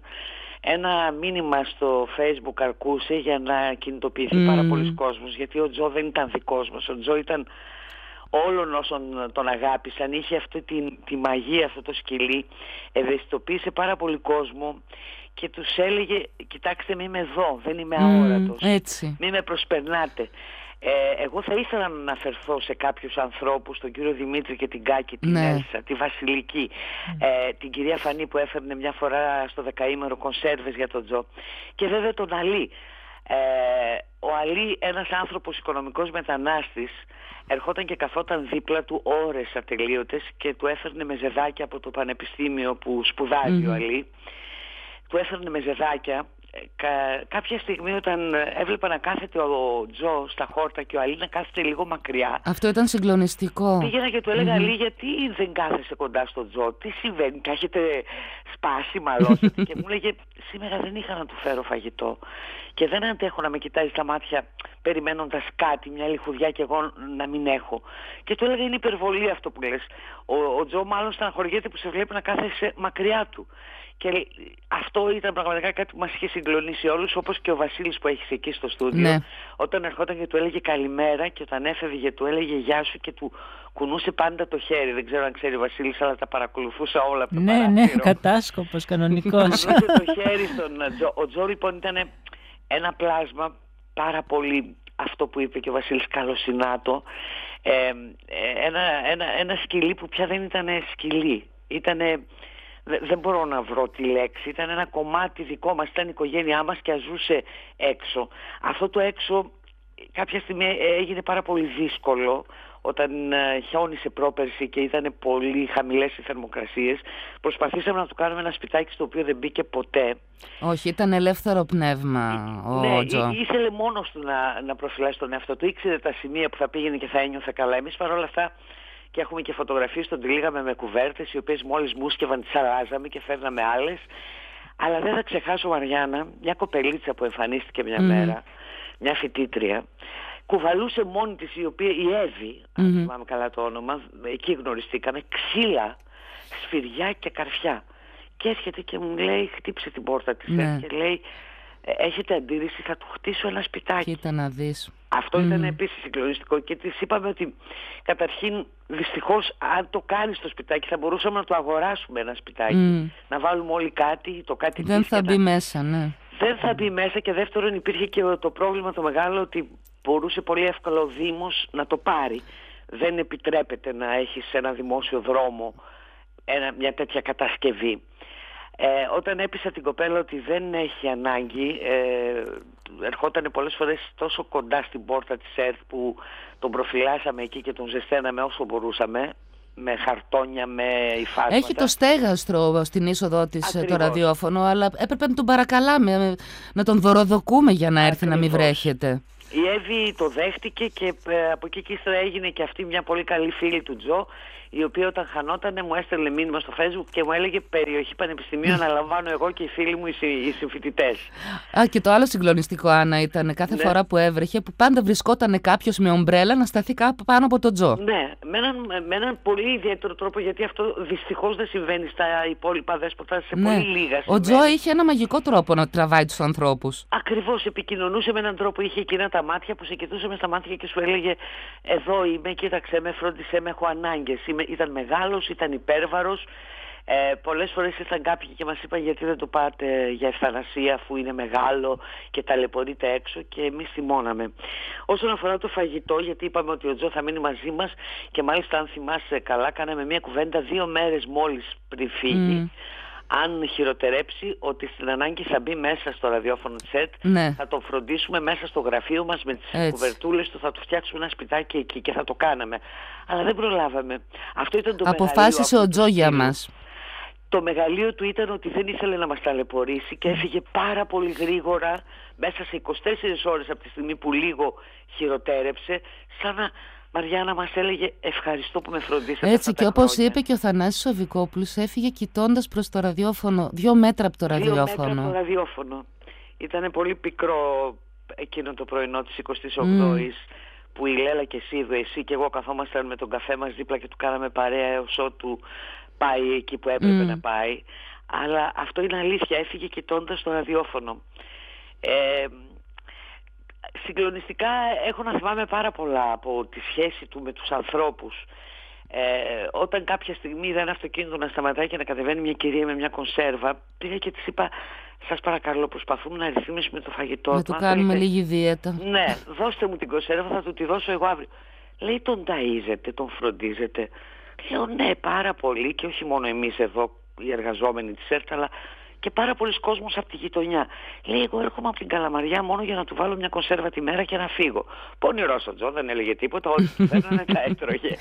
ένα μήνυμα στο Facebook αρκούσε για να κινητοποιηθεί mm. πάρα πολλοί κόσμος, γιατί ο Τζο δεν ήταν δικός μας, ο Τζο ήταν όλων όσων τον αγάπησαν, είχε αυτή τη, τη μαγεία, αυτό το σκυλί, ευαισθητοποίησε πάρα πολύ κόσμο και τους έλεγε κοιτάξτε, μη είμαι εδώ, δεν είμαι αόρατος, mm, έτσι. Μη με προσπερνάτε. Ε, εγώ θα ήθελα να αναφερθώ σε κάποιους ανθρώπους, τον κύριο Δημήτρη και την Κάκη, την ναι. Έλσα, τη Βασιλική, ε, την κυρία Φανή που έφερνε μια φορά στο δεκαήμερο κονσέρβες για τον Τζο, και βέβαια τον Αλή. Ε, ο Αλή, ένας άνθρωπος οικονομικός μετανάστης, ερχόταν και καθόταν δίπλα του ώρες ατελείωτες και του έφερνε μεζεδάκια από το πανεπιστήμιο που σπουδάζει mm-hmm. ο Αλή. Του έφερνε μεζεδάκια. Κα, κάποια στιγμή όταν έβλεπα να κάθεται ο Τζο στα χόρτα και ο Αλή να κάθεται λίγο μακριά. Αυτό ήταν συγκλονιστικό. Πήγαινα και του έλεγα mm-hmm. Αλή, γιατί δεν κάθεσαι κοντά στο Τζο, τι συμβαίνει, τα έχετε σπάσει, μαλώσετε? Και μου λέγε σήμερα δεν είχα να του φέρω φαγητό και δεν αντέχω να με κοιτάζει στα μάτια περιμένοντας κάτι, μια λιχουδιά, και εγώ να μην έχω. Και του έλεγα είναι υπερβολή αυτό που λες. Ο, ο Τζο μάλλον στεναχωριέται που σε βλέπει να κάθεσαι μακριά του. Και αυτό ήταν πραγματικά κάτι που μας είχε συγκλονίσει όλους, όπως και ο Βασίλης που έχεις εκεί στο στούντιο. Ναι. Όταν ερχόταν και του έλεγε καλημέρα, και όταν έφευγε του έλεγε γεια σου και του κουνούσε πάντα το χέρι. Δεν ξέρω αν ξέρει ο Βασίλης, αλλά τα παρακολουθούσα όλα από το ναι, παράθυρο. Ναι, κατάσκοπος, κανονικός. Κουνούσε το χέρι στον Τζο. Ο Τζο λοιπόν ήταν ένα πλάσμα πάρα πολύ, αυτό που είπε και ο Βασίλης, καλοσυνάτο. Ε, ένα, ένα, ένα σκυλί που πια δεν ήταν σκυλί. Ήτανε... Δεν μπορώ να βρω τη λέξη. Ήταν ένα κομμάτι δικό μας, ήταν η οικογένειά μας και αζούσε έξω. Αυτό το έξω κάποια στιγμή έγινε πάρα πολύ δύσκολο όταν χιόνισε πρόπερση και ήταν πολύ χαμηλές οι θερμοκρασίες. Προσπαθήσαμε να του κάνουμε ένα σπιτάκι στο οποίο δεν μπήκε ποτέ. Όχι, ήταν ελεύθερο πνεύμα ο ναι, Τζο. Ή, ήθελε μόνος του να, να προφυλάσει τον εαυτό του. Ήξερε τα σημεία που θα πήγαινε και θα ένιωθε καλά. Εμείς παρόλα αυτά, και έχουμε και φωτογραφίες, τον τυλίγαμε με κουβέρτες, οι οποίες μόλις μουσκευαν τις αλλάζαμε και φέρναμε άλλες. Αλλά δεν θα ξεχάσω, Μαριάννα, μια κοπελίτσα που εμφανίστηκε μια mm. μέρα, μια φοιτήτρια, κουβαλούσε μόνη της, η οποία, η Εύη, mm-hmm. αν θυμάμαι καλά το όνομα, εκεί γνωριστήκαμε, ξύλα, σφυριά και καρφιά. Και έρχεται και μου λέει, χτύψε την πόρτα της mm. και λέει, έχετε αντίρρηση, θα του χτίσω ένα σπιτάκι. Κοίτα να δεις. Αυτό mm. ήταν επίσης συγκλονιστικό, και της είπαμε ότι καταρχήν δυστυχώς αν το κάνεις το σπιτάκι θα μπορούσαμε να το αγοράσουμε ένα σπιτάκι, mm. να βάλουμε όλοι κάτι, το κάτι δεν θα μπει να... μέσα, ναι. Δεν θα μπει μέσα, και δεύτερον υπήρχε και το πρόβλημα το μεγάλο ότι μπορούσε πολύ εύκολα ο Δήμος να το πάρει. Δεν επιτρέπεται να έχεις σε ένα δημόσιο δρόμο ένα, μια τέτοια κατασκευή. Ε, όταν έπεισα την κοπέλα ότι δεν έχει ανάγκη, ε, ερχόταν πολλές φορές τόσο κοντά στην πόρτα της ΕΡΤ που τον προφυλάσαμε εκεί και τον ζεσταίναμε όσο μπορούσαμε, με χαρτόνια, με υφάσματα. Έχει το στέγαστρο στην είσοδό της το ραδιόφωνο, αλλά έπρεπε να τον παρακαλάμε, να τον δωροδοκούμε για να έρθει. Ακριβώς. Να μην βρέχεται. Η Εύη το δέχτηκε, και ε, από εκεί και ύστερα έγινε και αυτή μια πολύ καλή φίλη του Τζο, η οποία όταν χανότανε μου έστελνε μήνυμα στο Facebook και μου έλεγε περιοχή πανεπιστημίου αναλαμβάνω εγώ και οι φίλοι μου οι, συ, οι συμφοιτητές. Α, και το άλλο συγκλονιστικό, Άννα, ήταν κάθε ναι. φορά που έβρεχε που πάντα βρισκόταν κάποιος με ομπρέλα να σταθεί κάπου πάνω από τον Τζο. Ναι, με έναν, με έναν πολύ ιδιαίτερο τρόπο, γιατί αυτό δυστυχώς δεν συμβαίνει στα υπόλοιπα δέσποτα, σε ναι. πολύ λίγα συμβαίνει. Ο Τζο είχε ένα μαγικό τρόπο να τραβάει τους ανθρώπους. Ακριβώς, επικοινωνούσε με έναν τρόπο, είχε εκείνα τα μάτια που σε κοιτούσε μες στα μάτια και σου έλεγε εδώ είμαι, κοίταξε με, φρόντισέ με, έχω ανάγκες. Είμαι, ήταν μεγάλος, ήταν υπέρβαρος, Ε, πολλές φορές ήρθαν κάποιοι και μας είπαν γιατί δεν το πάτε για ευθανασία αφού είναι μεγάλο και ταλαιπωρείτε έξω, και εμείς θυμώναμε. Όσον αφορά το φαγητό, γιατί είπαμε ότι ο Τζο θα μείνει μαζί μας, και μάλιστα αν θυμάσαι καλά κάναμε μια κουβέντα δύο μέρες μόλις πριν φύγει, mm. αν χειροτερέψει, ότι στην ανάγκη θα μπει μέσα στο ραδιόφωνο της ΕΡΤ, ναι. θα τον φροντίσουμε μέσα στο γραφείο μας με τις Έτσι. κουβερτούλες του, θα του φτιάξουμε ένα σπιτάκι εκεί, και θα το κάναμε. Αλλά δεν προλάβαμε. Αυτό ήταν το Αποφάσισε ο Τζο για μας. Το μεγαλείο του ήταν ότι δεν ήθελε να μας ταλαιπωρήσει και έφυγε πάρα πολύ γρήγορα, μέσα σε είκοσι τέσσερις ώρες από τη στιγμή που λίγο χειροτέρεψε, σαν να, Μαριάννα, μας έλεγε ευχαριστώ που με φροντίσατε. Έτσι, και όπως είπε και ο Θανάσης ο Βικόπουλος, έφυγε κοιτώντας προς το ραδιόφωνο, δύο μέτρα από το ραδιόφωνο. Δύο μέτρα από το ραδιόφωνο. Ήταν πολύ πικρό εκείνο το πρωινό της εικοστής όγδοης, mm. που η Λέλα και εσύ, εσύ και εγώ καθόμασταν με τον καφέ μας δίπλα και του κάναμε παρέα έως ότου πάει εκεί που έπρεπε mm. να πάει. Αλλά αυτό είναι αλήθεια, έφυγε κοιτώντας το ραδιόφωνο. Ε, συγκλονιστικά έχω να θυμάμαι πάρα πολλά από τη σχέση του με τους ανθρώπους. Ε, όταν κάποια στιγμή είδα ένα αυτοκίνητο να σταματάει και να κατεβαίνει μια κυρία με μια κονσέρβα, πήγα και της είπα, σας παρακαλώ, προσπαθούμε να ρυθμίσουμε το φαγητό. Να του κάνουμε λίγη δίαιτα. Ναι, δώστε μου την κονσέρβα, θα του τη δώσω εγώ αύριο. Λέει, τον ταΐζετε, τον φροντίζετε? Λέω, ναι, πάρα πολύ, και όχι μόνο εμείς εδώ οι εργαζόμενοι της ΕΡΤ, αλλά και πάρα πολλοί κόσμος από τη γειτονιά. Λέει, εγώ έρχομαι από την Καλαμαριά μόνο για να του βάλω μια κονσέρβα τη μέρα και να φύγω. Πονηρός ο Τζο, δεν έλεγε τίποτα, όλοι του φέρνανε, τα έτρωγε.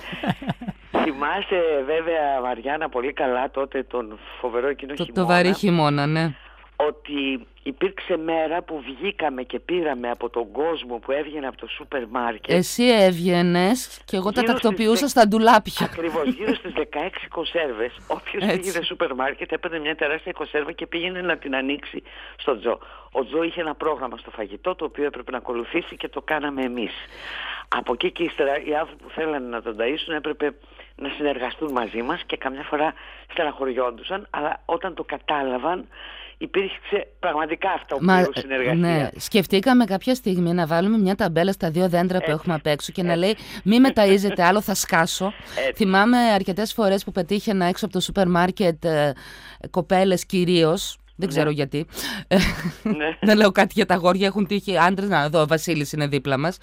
Θυμάσαι βέβαια, Μαριάννα, πολύ καλά τότε τον φοβερό εκείνο το, χειμώνα. Το βαρύ χειμώνα, ναι. Ότι υπήρξε μέρα που βγήκαμε και πήραμε από τον κόσμο που έβγαινε από το σούπερ μάρκετ. Εσύ έβγαινες και εγώ τα τακτοποιούσα στις... στα ντουλάπια. Ακριβώς, γύρω στις δεκαέξι κονσέρβες. Όποιος πήγαινε σούπερ μάρκετ έπαιρνε μια τεράστια κονσέρβα και πήγαινε να την ανοίξει στον Τζο. Ο Τζο είχε ένα πρόγραμμα στο φαγητό το οποίο έπρεπε να ακολουθήσει και το κάναμε εμείς. Από εκεί και ύστερα οι άνθρωποι που θέλανε να τον ταΐσουν έπρεπε να συνεργαστούν μαζί μας και καμιά φορά στεναχωριόντουσαν, αλλά όταν το κατάλαβαν υπήρξε πραγματικά αυτό που Μα, συνεργασία. Ναι, σκεφτήκαμε κάποια στιγμή να βάλουμε μια ταμπέλα στα δύο δέντρα Έτσι. που έχουμε απ' έξω και Έτσι. να λέει μη με ταΐζετε άλλο, θα σκάσω. Έτσι. Θυμάμαι αρκετές φορές που πετύχαινα έξω από το σούπερ μάρκετ ε, κοπέλες κυρίως. Δεν ξέρω ναι. γιατί. Ναι. Δεν λέω κάτι για τα αγόρια, έχουν τύχει άντρες. Να, εδώ ο Βασίλης είναι δίπλα μας.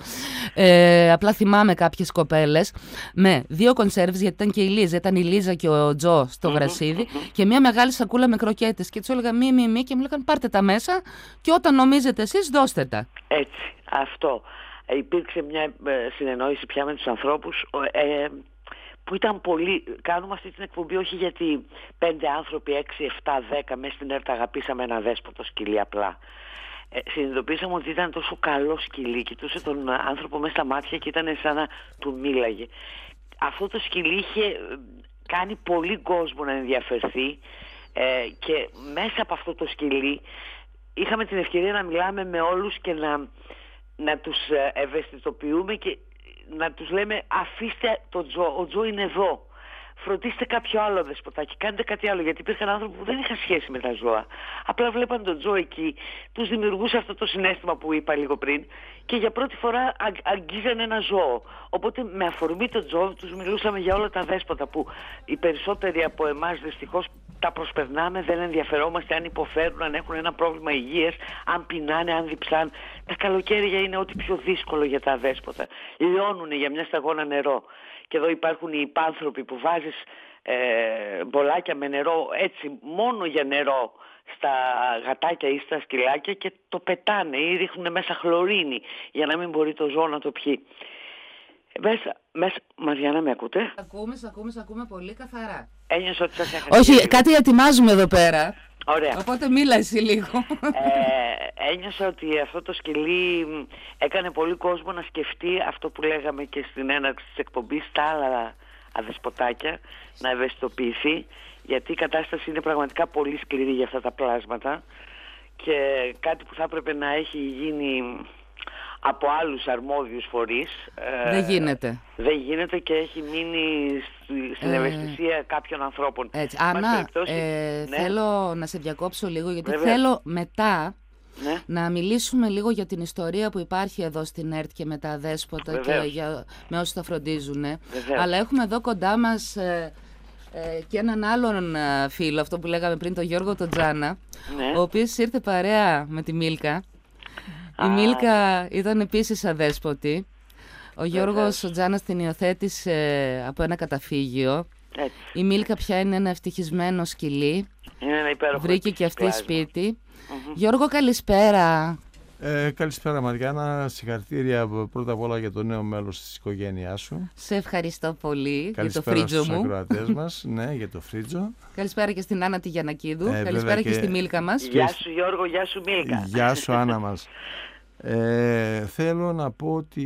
Ε, απλά θυμάμαι κάποιες κοπέλες με δύο κονσέρβες, γιατί ήταν και η Λίζα, ήταν η Λίζα και ο Τζο στο γρασίδι, και μια μεγάλη σακούλα με κροκέτες. Και τους έλεγα μη, μη, μη, και μου λέγανε πάρτε τα μέσα και όταν νομίζετε εσείς δώστε τα. Έτσι, αυτό. Ε, υπήρξε μια συνεννόηση πια με τους ανθρώπους. Ε, που ήταν πολύ, κάνουμε αυτή την εκπομπή όχι γιατί πέντε άνθρωποι, έξι, εφτά, δέκα μέσα στην ΕΡΤ αγαπήσαμε ένα δέσποτο σκυλί απλά. Ε, συνειδητοποίησαμε ότι ήταν τόσο καλό σκυλί, κοιτούσε τον άνθρωπο μέσα στα μάτια και ήταν σαν να του μίλαγε. Αυτό το σκυλί είχε κάνει πολύ κόσμο να ενδιαφερθεί ε, και μέσα από αυτό το σκυλί είχαμε την ευκαιρία να μιλάμε με όλους και να, να τους ευαισθητοποιούμε και να τους λέμε αφήστε τον Τζο, ο Τζο είναι εδώ. Φροντίστε κάποιο άλλο δεσποτάκι, κάντε κάτι άλλο. Γιατί υπήρχαν άνθρωποι που δεν είχαν σχέση με τα ζώα. Απλά βλέπαν τον Τζο εκεί, τους δημιουργούσε αυτό το συναίσθημα που είπα λίγο πριν και για πρώτη φορά αγγίζανε ένα ζώο. Οπότε με αφορμή τον Τζο τους μιλούσαμε για όλα τα δέσποτα που οι περισσότεροι από εμάς δυστυχώς τα προσπερνάμε, δεν ενδιαφερόμαστε αν υποφέρουν, αν έχουν ένα πρόβλημα υγείας, αν πεινάνε, αν διψάνε. Τα καλοκαίρια είναι ό,τι πιο δύσκολο για τα δέσποτα. Λιώνουνε για μια σταγόνα νερό. Και εδώ υπάρχουν οι υπάνθρωποι που βάζεις ε, μπολάκια με νερό έτσι μόνο για νερό στα γατάκια ή στα σκυλάκια και το πετάνε ή ρίχνουν μέσα χλωρίνη για να μην μπορεί το ζώο να το πιει. Μέσα, μέσα, Μαριάννα, με ακούτε? Ακούμε, ακούμε, ακούμε πολύ καθαρά. Ένιωσα ότι σας έχασα. Όχι, κάτι ετοιμάζουμε εδώ πέρα. Ωραία. Οπότε μίλα εσύ λίγο. Ε, ένιωσα ότι αυτό το σκυλί έκανε πολύ κόσμο να σκεφτεί αυτό που λέγαμε και στην έναρξη της εκπομπής, τα άλλα αδεσποτάκια, να ευαισθητοποιηθεί, γιατί η κατάσταση είναι πραγματικά πολύ σκληρή για αυτά τα πλάσματα και κάτι που θα έπρεπε να έχει γίνει από άλλους αρμόδιους φορείς. Δεν γίνεται. Δεν γίνεται και έχει μείνει στην ευαισθησία ε, κάποιων ανθρώπων. Έτσι. Άννα, ε, ναι. θέλω να σε διακόψω λίγο γιατί Βέβαια. θέλω μετά ναι. να μιλήσουμε λίγο για την ιστορία που υπάρχει εδώ στην ΕΡΤ και με τα δέσποτα Βεβαίως. και για, με όσους τα φροντίζουν. Βεβαίως. Αλλά έχουμε εδώ κοντά μας ε, ε, και έναν άλλον ε, φίλο, αυτό που λέγαμε πριν, τον Γιώργο τον Τζάνα, Ναι. ο οποίος ήρθε παρέα με τη Μίλκα. Α. Η Μίλκα ήταν επίσης αδέσποτη. Ο Γιώργος ο Τζάνας την υιοθέτησε από ένα καταφύγιο. Έτσι. Η Μίλκα πια είναι ένα ευτυχισμένο σκυλί. Είναι ένα υπέροχο Βρήκε και αυτή κλάσμα. σπίτι. Γιώργο, καλησπέρα. Ε, καλησπέρα Μαριάννα, συγχαρητήρια πρώτα απ' όλα για το νέο μέλος της οικογένειάς σου. Σε ευχαριστώ πολύ για το Καλησπέρα φρίτζο στους μου. ακροατές μας, ναι, για το φρίτζο. Καλησπέρα και στην Άννα τη Γιαννακίδου. Ε, Καλησπέρα βέβαια και... και- στη Μίλκα μας. Γεια σου Γιώργο, γεια σου Μίλκα. Γεια σου Άννα μας. Ε, θέλω να πω ότι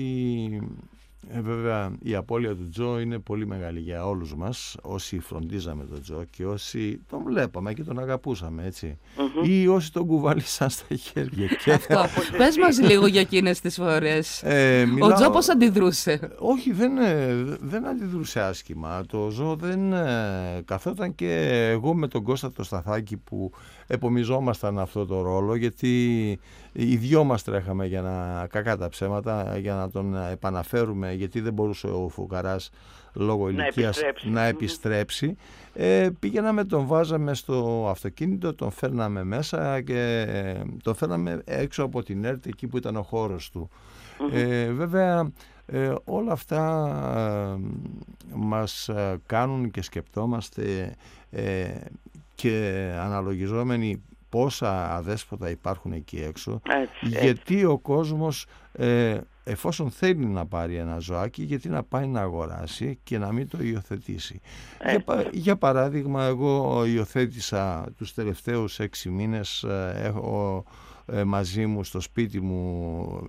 ε, βέβαια η απώλεια του Τζο είναι πολύ μεγάλη για όλους μας, όσοι φροντίζαμε τον Τζο και όσοι τον βλέπαμε και τον αγαπούσαμε, έτσι. Μμμ. Ή όσοι τον κουβάλισαν στα χέρια. Και... Αυτό. Πες μας λίγο για εκείνες τις φορές. Ε, Ο μιλάω- Τζο πώς αντιδρούσε? Όχι, δεν, ε, δεν αντιδρούσε άσχημα. Το ζώο δεν ε, καθόταν, και εγώ με τον Κώστα το Σταθάκη που επομιζόμασταν αυτό το ρόλο, γιατί οι δυο μας τρέχαμε για να, κακά τα ψέματα, για να τον επαναφέρουμε, γιατί δεν μπορούσε ο Φουκαράς λόγω Να ηλικίας επιστρέψει. να επιστρέψει. Ε, πήγαιναμε, τον βάζαμε στο αυτοκίνητο, τον φέρναμε μέσα και ε, τον φέρναμε έξω από την ΕΡΤ, εκεί που ήταν ο χώρος του. Ε, βέβαια ε, όλα αυτά ε, μας ε, κάνουν και σκεπτόμαστε ε, και αναλογιζόμενοι πόσα αδέσποτα υπάρχουν εκεί έξω, Έτσι, γιατί ο κόσμος ε, εφόσον θέλει να πάρει ένα ζωάκι, γιατί να πάει να αγοράσει και να μην το υιοθετήσει. Για, πα- για παράδειγμα, εγώ υιοθέτησα τους τελευταίους έξι μήνες, ε, έχω ε, μαζί μου στο σπίτι μου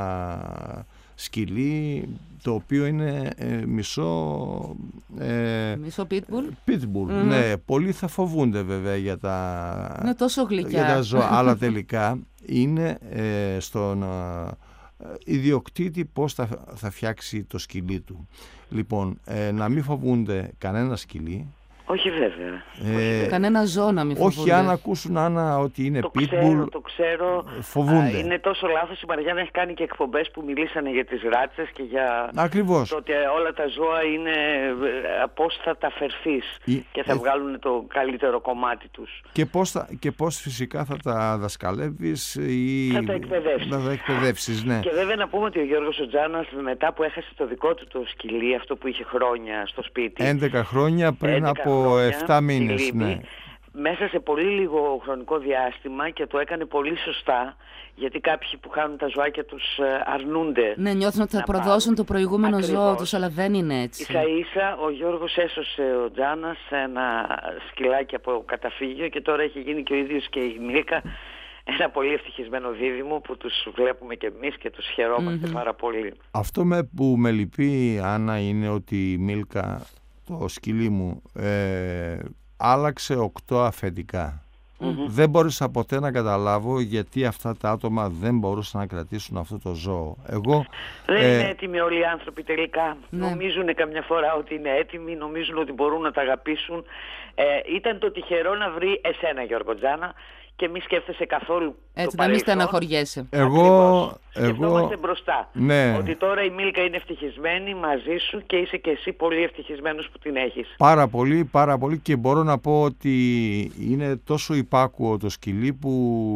ένα σκυλί, το οποίο είναι ε, μισό ε, Μισό πίτμπουλ. pitbull. Μμμ. Ναι, πολλοί θα φοβούνται βέβαια για τα, Είναι τόσο για γλυκιά. τα ζώα, αλλά τελικά είναι ε, στον ε, ιδιοκτήτη πώς θα, θα φτιάξει το σκυλί του. Λοιπόν, ε, να μην φοβούνται κανένα σκυλί. όχι βέβαια. Ε, Κανένα ζώο να μην φοβούνται. όχι αν ακούσουν, Άννα, ότι είναι Το pitbull, ξέρω, το ξέρω. φοβούνται. Α, είναι τόσο λάθος. Η Μαριάννα έχει κάνει και εκπομπές που μιλήσανε για τις ράτσες και για Ακριβώς. το ότι όλα τα ζώα είναι ε, πώς θα τα φερθείς Ή- και θα ε, βγάλουν το καλύτερο κομμάτι τους. Και πώς, θα, και πώς φυσικά θα τα δασκαλεύεις ή Θα τα εκπαιδεύσεις. να τα εκπαιδεύσεις, ναι. Και βέβαια να πούμε ότι ο Γιώργος ο Τζάνας, μετά που έχασε το δικό του το σκυλί, αυτό που είχε χρόνια στο σπίτι, έντεκα χρόνια πριν έντεκα από χρόνια, επτά τη μήνες, Λίβη, ναι. μέσα σε πολύ λίγο χρονικό διάστημα, και το έκανε πολύ σωστά, γιατί κάποιοι που χάνουν τα ζωάκια τους ε, αρνούνται. Ναι, νιώθουν ότι θα να προδώσουν πάρουν. το προηγούμενο Ακριβώς. ζώο τους, αλλά δεν είναι έτσι. Ίσα ίσα ο Γιώργος έσωσε ο Τζάνας ένα σκυλάκι από καταφύγιο, και τώρα έχει γίνει και ο ίδιος και η Μίλκα ένα πολύ ευτυχισμένο δίδυμο που τους βλέπουμε και εμείς και τους χαιρόμαστε πάρα πολύ. Αυτό με, που με λυπεί, Άννα, είναι ότι η Μίλκα, το σκυλί μου, ε, άλλαξε οκτώ αφεντικά. Δεν μπόρεσα ποτέ να καταλάβω γιατί αυτά τα άτομα δεν μπορούσαν να κρατήσουν αυτό το ζώο. Εγώ, Δεν ε, είναι έτοιμοι όλοι οι άνθρωποι τελικά. Ναι. Νομίζουν καμιά φορά ότι είναι έτοιμοι, νομίζουν ότι μπορούν να τα αγαπήσουν. Ε, ήταν το τυχερό να βρει εσένα, Γιώργο Τζάνα, και μη σκέφτεσαι καθόλου Έτσι, το να μην παρελθόν. στεναχωριέσαι. εγώ, Ακριβώς. εγώ, Σκεφτόμαστε μπροστά. ναι. Ότι τώρα η Μίλκα είναι ευτυχισμένη μαζί σου και είσαι και εσύ πολύ ευτυχισμένος που την έχεις. Πάρα πολύ, πάρα πολύ, και μπορώ να πω ότι είναι τόσο υπάκουο το σκυλί που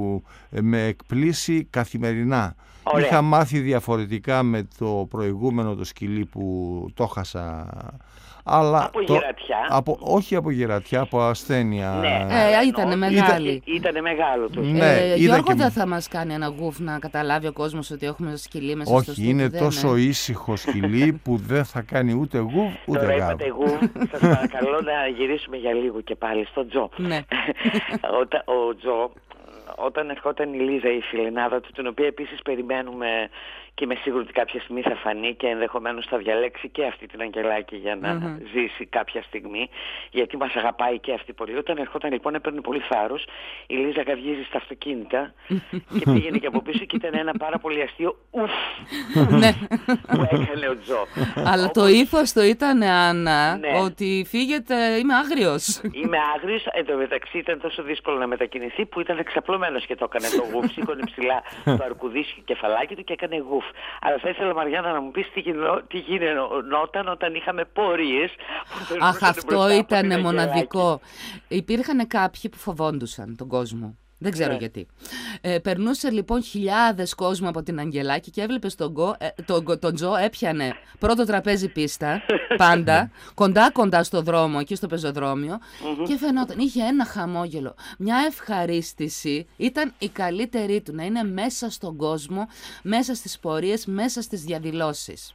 ε, με εκπλήσει καθημερινά. Ωραία. Είχα μάθει διαφορετικά με το προηγούμενο το σκυλί που το χάσα. Αλλά Από το- γερατιά. από, όχι από γερατιά, από ασθένεια. Ναι, Ε, αλλά ήτανε εννοώ ότι μεγάλη. ήταν- Ήτανε μεγάλο το Ναι, ε, είδα Γιώργο, και- δεν θα μας κάνει ένα γουφ να καταλάβει ο κόσμος ότι έχουμε σκυλί μέσα στο Όχι, σπίτι? είναι δεν, τόσο ε. ήσυχο σκυλί που δεν θα κάνει ούτε γουβ ούτε Τώρα γάβ. είπατε εγώ, σας παρακαλώ να γυρίσουμε για λίγο και πάλι στο Τζο. Ναι. Όταν, ο Τζο, όταν ερχόταν η Λίζα, η φιλενάδα του, την οποία επίσης περιμένουμε και είμαι σίγουρη ότι κάποια στιγμή θα φανεί και ενδεχομένως θα διαλέξει και αυτή την Αγγελάκη για να Μμμ. ζήσει κάποια στιγμή, γιατί μας αγαπάει και αυτή πολύ. Όταν ερχόταν λοιπόν έπαιρνε πολύ θάρρος, η Λίζα καυγίζει στα αυτοκίνητα και πήγαινε και από πίσω και ήταν ένα πάρα πολύ αστείο ουφ Ναι. που έκανε ο Τζο. Αλλά το ύφος το ήταν, Άννα, Ναι. ότι φύγετε, είμαι άγριος. Είμαι άγριος, εν τω μεταξύ ήταν τόσο δύσκολο να μετακινηθεί που ήταν εξαπλωμένος και το έκανε το γουφ. Σήκωνε ψηλά το αρκουδίσιο κεφαλάκι του και έκανε γουφ. Αλλά θα ήθελα, Μαριάννα, να μου πεις τι, γινό, τι γινόταν όταν είχαμε πορείες. Αχ, αυτό ήταν μοναδικό. Υπήρχαν κάποιοι που φοβόντουσαν τον κόσμο. Δεν ξέρω yeah. γιατί. Ε, περνούσε λοιπόν χιλιάδες κόσμο από την Αγγελάκη και έβλεπε τον, Γκο, ε, τον, τον Τζο έπιανε πρώτο τραπέζι πίστα, πάντα, κοντά κοντά στο δρόμο, εκεί στο πεζοδρόμιο mm-hmm. και φαινόταν, είχε ένα χαμόγελο, μια ευχαρίστηση, ήταν η καλύτερη του να είναι μέσα στον κόσμο, μέσα στις πορείες, μέσα στις διαδηλώσεις.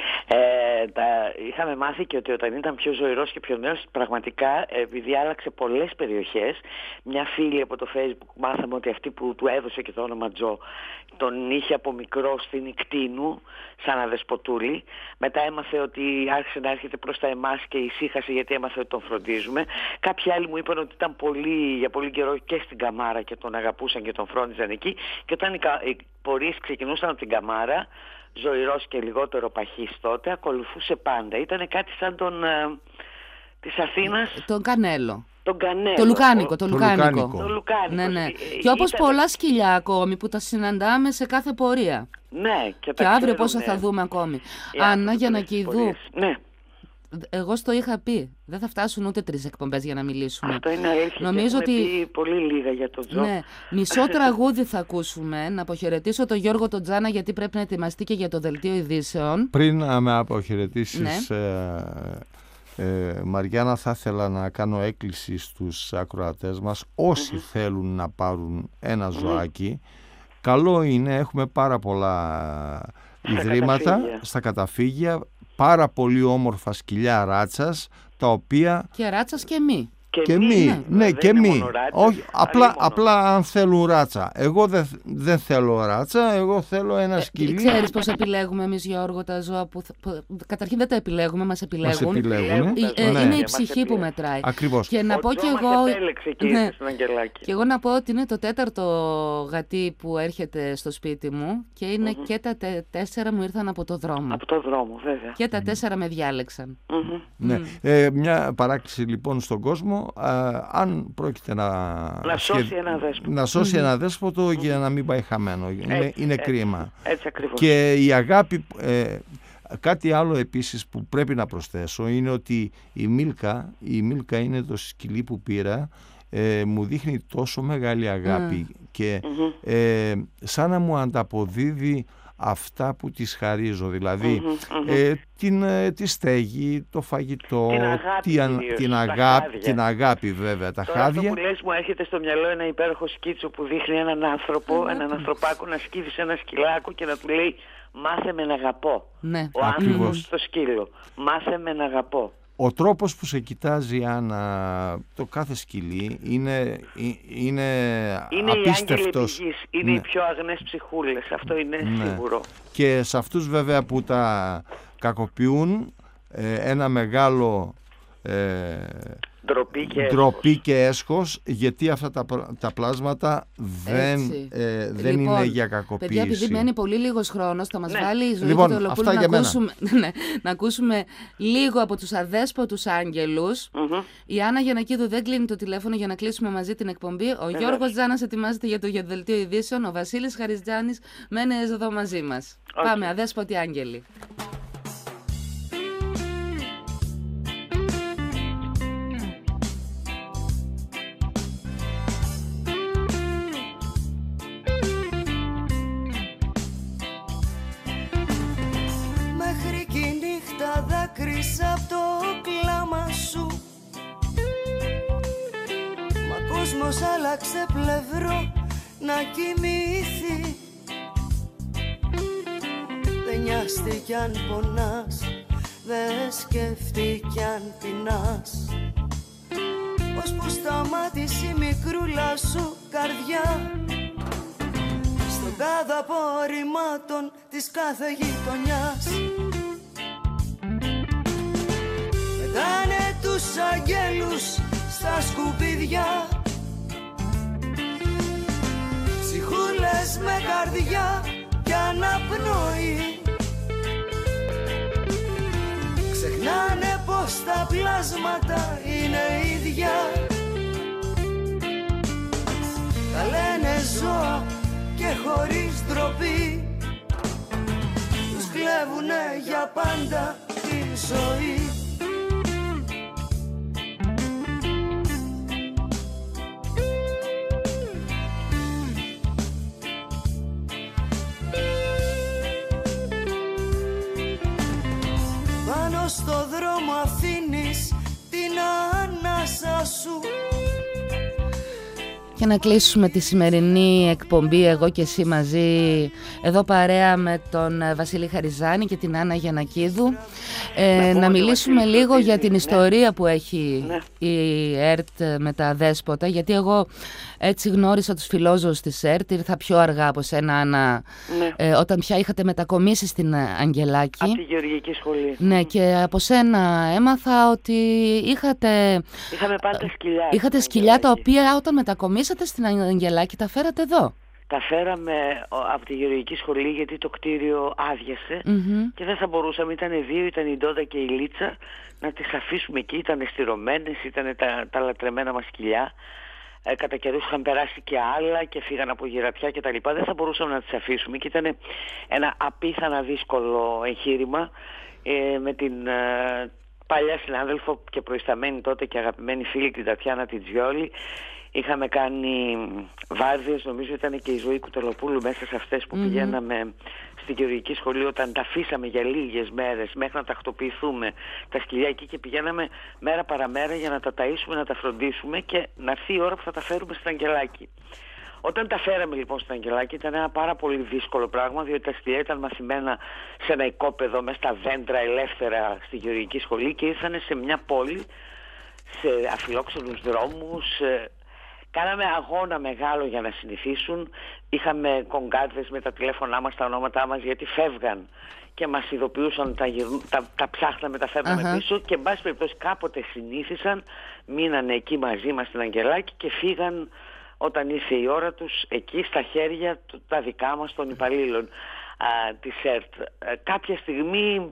Ε, τα, είχαμε μάθει και ότι όταν ήταν πιο ζωηρός και πιο νέος, πραγματικά επειδή άλλαξε πολλές περιοχές, μια φίλη από το Facebook μάθαμε ότι αυτή που του έδωσε και το όνομα Τζο τον είχε από μικρό στην Ικτίνου σαν αδεσποτούλη. Μετά έμαθε ότι άρχισε να έρχεται προς τα εμάς και ησύχασε γιατί έμαθε ότι τον φροντίζουμε. Κάποιοι άλλοι μου είπαν ότι ήταν πολύ, για πολύ καιρό και στην Καμάρα και τον αγαπούσαν και τον φρόντιζαν εκεί, και όταν οι, οι πορείες ξεκινούσαν από την Καμάρα, ζωηρός και λιγότερο παχής τότε, ακολουθούσε πάντα. Ήταν κάτι σαν τον ε, της Αθήνας. Τον Κανέλο. Τον Κανέλο. Το Λουκάνικο. Το, το Λουκάνικο. Λουκάνικο. Το Λουκάνικο. Ναι, ναι. Ε, και όπως ήταν... πολλά σκυλιά ακόμη που τα συναντάμε σε κάθε πορεία. Ναι. Και, και αύριο πόσο θα δούμε ακόμη. Άννα Γιαννακηδού. Ναι. Εγώ στο είχα πει. Δεν θα φτάσουν ούτε τρεις εκπομπές για να μιλήσουμε. Αυτό είναι αλήθεια. Νομίζω ότι πει πολύ λίγα για τον Τζο. Ναι, μισό τραγούδι θα ακούσουμε. Να αποχαιρετήσω τον Γιώργο τον Τζάνα, γιατί πρέπει να ετοιμαστεί και για το δελτίο ειδήσεων. Πριν να με αποχαιρετήσεις, ναι. ε, ε, Μαριάννα, θα ήθελα να κάνω έκκληση στους ακροατές μας. Όσοι mm-hmm. θέλουν να πάρουν ένα ζωάκι, mm-hmm. καλό είναι, έχουμε πάρα πολλά ιδρύματα καταφύγια. στα καταφύγια, πάρα πολύ όμορφα σκυλιά ράτσας, τα οποία... Και ράτσας και μη. Και, και μη, ναι, ναι και μη. Όχι, απλά, απλά αν θέλουν ράτσα. Εγώ δεν δε θέλω ράτσα, εγώ θέλω ένα σκυλί. Ε, ξέρεις πώς επιλέγουμε εμείς, Γιώργο, τα ζώα που, που... Καταρχήν δεν τα επιλέγουμε, μας επιλέγουν. Μας επιλέγουν. Ε, ναι. Είναι η ψυχή που μετράει. Ακριβώς. Και να Ο πω Τζο και μας εγώ... επέλεξε και ναι. στην Αγγελάκη. Και εγώ να πω ότι είναι το τέταρτο γατί που έρχεται στο σπίτι μου και είναι mm-hmm. και τα τε, τέσσερα μου ήρθαν από το δρόμο. Από το δρόμο, βέβαια. Και τα τέσσερα με διάλεξαν. Mm-hmm. Ναι. Mm. Ε, μια παράκληση λοιπόν στον κόσμο. Α, αν πρόκειται να, να σώσει ένα δέσποτο, να σώσει mm-hmm. ένα δέσποτο mm-hmm. για να μην πάει χαμένο. Έτσι, είναι είναι έτσι, κρίμα. Έτσι ακριβώς. Και η αγάπη, ε, κάτι άλλο επίσης που πρέπει να προσθέσω είναι ότι η Μίλκα, η Μίλκα είναι το σκυλί που πήρα, ε, μου δείχνει τόσο μεγάλη αγάπη mm. και mm-hmm. ε, σαν να μου ανταποδίδει αυτά που της χαρίζω, δηλαδή mm-hmm, mm-hmm. Ε, την, ε, τη στέγη, το φαγητό, την αγάπη, την, κυρίως, την, αγάπη, την αγάπη βέβαια, τα Τώρα χάδια. Αυτό που λες μου έρχεται στο μυαλό ένα υπέροχο σκίτσο που δείχνει έναν άνθρωπο, έναν ανθρωπάκο να σκύβει σε ένα σκυλάκο και να του λέει «Μάθε με να αγαπώ». Ναι. Ο άνθρωπος στο σκύλο. «Μάθε με να αγαπώ». Ο τρόπος που σε κοιτάζει, Άννα, το κάθε σκυλί είναι, είναι, είναι απίστευτος. Είναι οι άγγελοι της γης, είναι ναι. οι πιο αγνές ψυχούλες, αυτό είναι ναι. σίγουρο. Και σε αυτούς βέβαια που τα κακοποιούν, ε, ένα μεγάλο ε, ντροπή και, ντροπή και έσχος, γιατί αυτά τα, τα πλάσματα δεν, ε, δεν λοιπόν, είναι για κακοποίηση. Παιδιά, επειδή μένει πολύ λίγος χρόνος, θα μας ναι. βάλει η ζωή λοιπόν, του Τελοπούλου να, ακούσουμε, ναι, να ακούσουμε λίγο από τους αδέσποτους άγγελους. Mm-hmm. Η Άννα Γιαννακηδού δεν κλείνει το τηλέφωνο για να κλείσουμε μαζί την εκπομπή. Ο yeah. Γιώργος Τζάνας ετοιμάζεται για το δελτίο ειδήσεων. Ο Βασίλης Χαριτζάνης μένει εδώ μαζί μας. Okay. Πάμε, αδέσποτοι άγγελοι. Δάκρυσα απ' το κλάμα σου. Μα κόσμος άλλαξε πλευρό να κοιμήθει. Δεν νοιάστηκε αν πονάς, δεν σκέφτηκε αν πεινάς. Πως που σταμάτησε η μικρούλα σου καρδιά στον κάδο απορριμμάτων της κάθε γειτονιάς. Κάνε τους αγγέλους στα σκουπίδια, ψυχούλες με καρδιά κι αναπνοή. Ξεχνάνε πως τα πλάσματα είναι ίδια. Τα λένε ζώα και χωρίς ντροπή. κλέβουνε για πάντα τη ζωή. Πάνω στο δρόμο αφήνεις την ανάσα σου. Και να κλείσουμε τη σημερινή εκπομπή εγώ και εσύ μαζί εδώ παρέα με τον Βασίλη Χαριζάνη και την Άννα Γιαννακίδου, ε, να μιλήσουμε λίγο για την ιστορία που έχει η ΕΡΤ με τα δέσποτα, γιατί εγώ έτσι γνώρισα τους φιλόζωους της ΕΡΤ, ήρθα πιο αργά από σένα Άννα, ε, όταν πια είχατε μετακομίσει στην Αγγελάκη. Από τη Γεωργική Σχολή. Ναι, και από σένα έμαθα ότι είχατε, είχαμε πάντα σκυλιά. Είχατε σκυλιά τα οποία όταν μετακομίσατε στην Αγγελάκη τα φέρατε εδώ. Τα φέραμε από τη Γεωργική Σχολή γιατί το κτίριο άδειασε mm-hmm. και δεν θα μπορούσαμε, ήταν δύο, ήταν η Ντόντα και η Λίτσα, να τις αφήσουμε εκεί, ήταν στηρωμένες, ήταν τα, τα λατρεμένα μας σκυλιά. Ε, κατά καιρούς είχαν περάσει και άλλα και φύγαν από γερατιά και τα λοιπά. Δεν θα μπορούσαμε να τις αφήσουμε και ήταν ένα απίθανα δύσκολο εγχείρημα ε, με την ε, παλιά συνάδελφο και προϊσταμένη τότε και αγαπημένη φίλη την Τατιάνα Τιτζιόλη. Είχαμε κάνει βάρδιες, νομίζω ήταν και η Ζωή Κουτελοπούλου μέσα σε αυτές που mm-hmm. πηγαίναμε στην Γεωργική Σχολή, όταν τα αφήσαμε για λίγες μέρες μέχρι να τακτοποιηθούμε τα σκυλιά εκεί και πηγαίναμε μέρα παραμέρα για να τα ταΐσουμε, να τα φροντίσουμε και να έρθει η ώρα που θα τα φέρουμε στην Αγγελάκη. Όταν τα φέραμε λοιπόν στην Αγγελάκη ήταν ένα πάρα πολύ δύσκολο πράγμα, διότι τα σκυλιά ήταν μαθημένα σε ένα οικόπεδο μέσα στα δέντρα ελεύθερα στη Γεωργική Σχολή και ήρθαν σε μια πόλη, σε αφιλόξενους δρόμους. Κάναμε αγώνα μεγάλο για να συνηθίσουν. Είχαμε κογκάρδες με τα τηλέφωνά μας, τα ονόματά μας, γιατί φεύγαν και μας ειδοποιούσαν, τα, τα, τα ψάχναμε, τα φέρναμε uh-huh. πίσω και εν πάση περιπτώσει κάποτε συνήθισαν, μείνανε εκεί μαζί μας στην Αγγελάκη και φύγαν όταν ήρθε η ώρα τους εκεί στα χέρια τα δικά μας των υπαλλήλων α, της ΕΡΤ. Α, κάποια στιγμή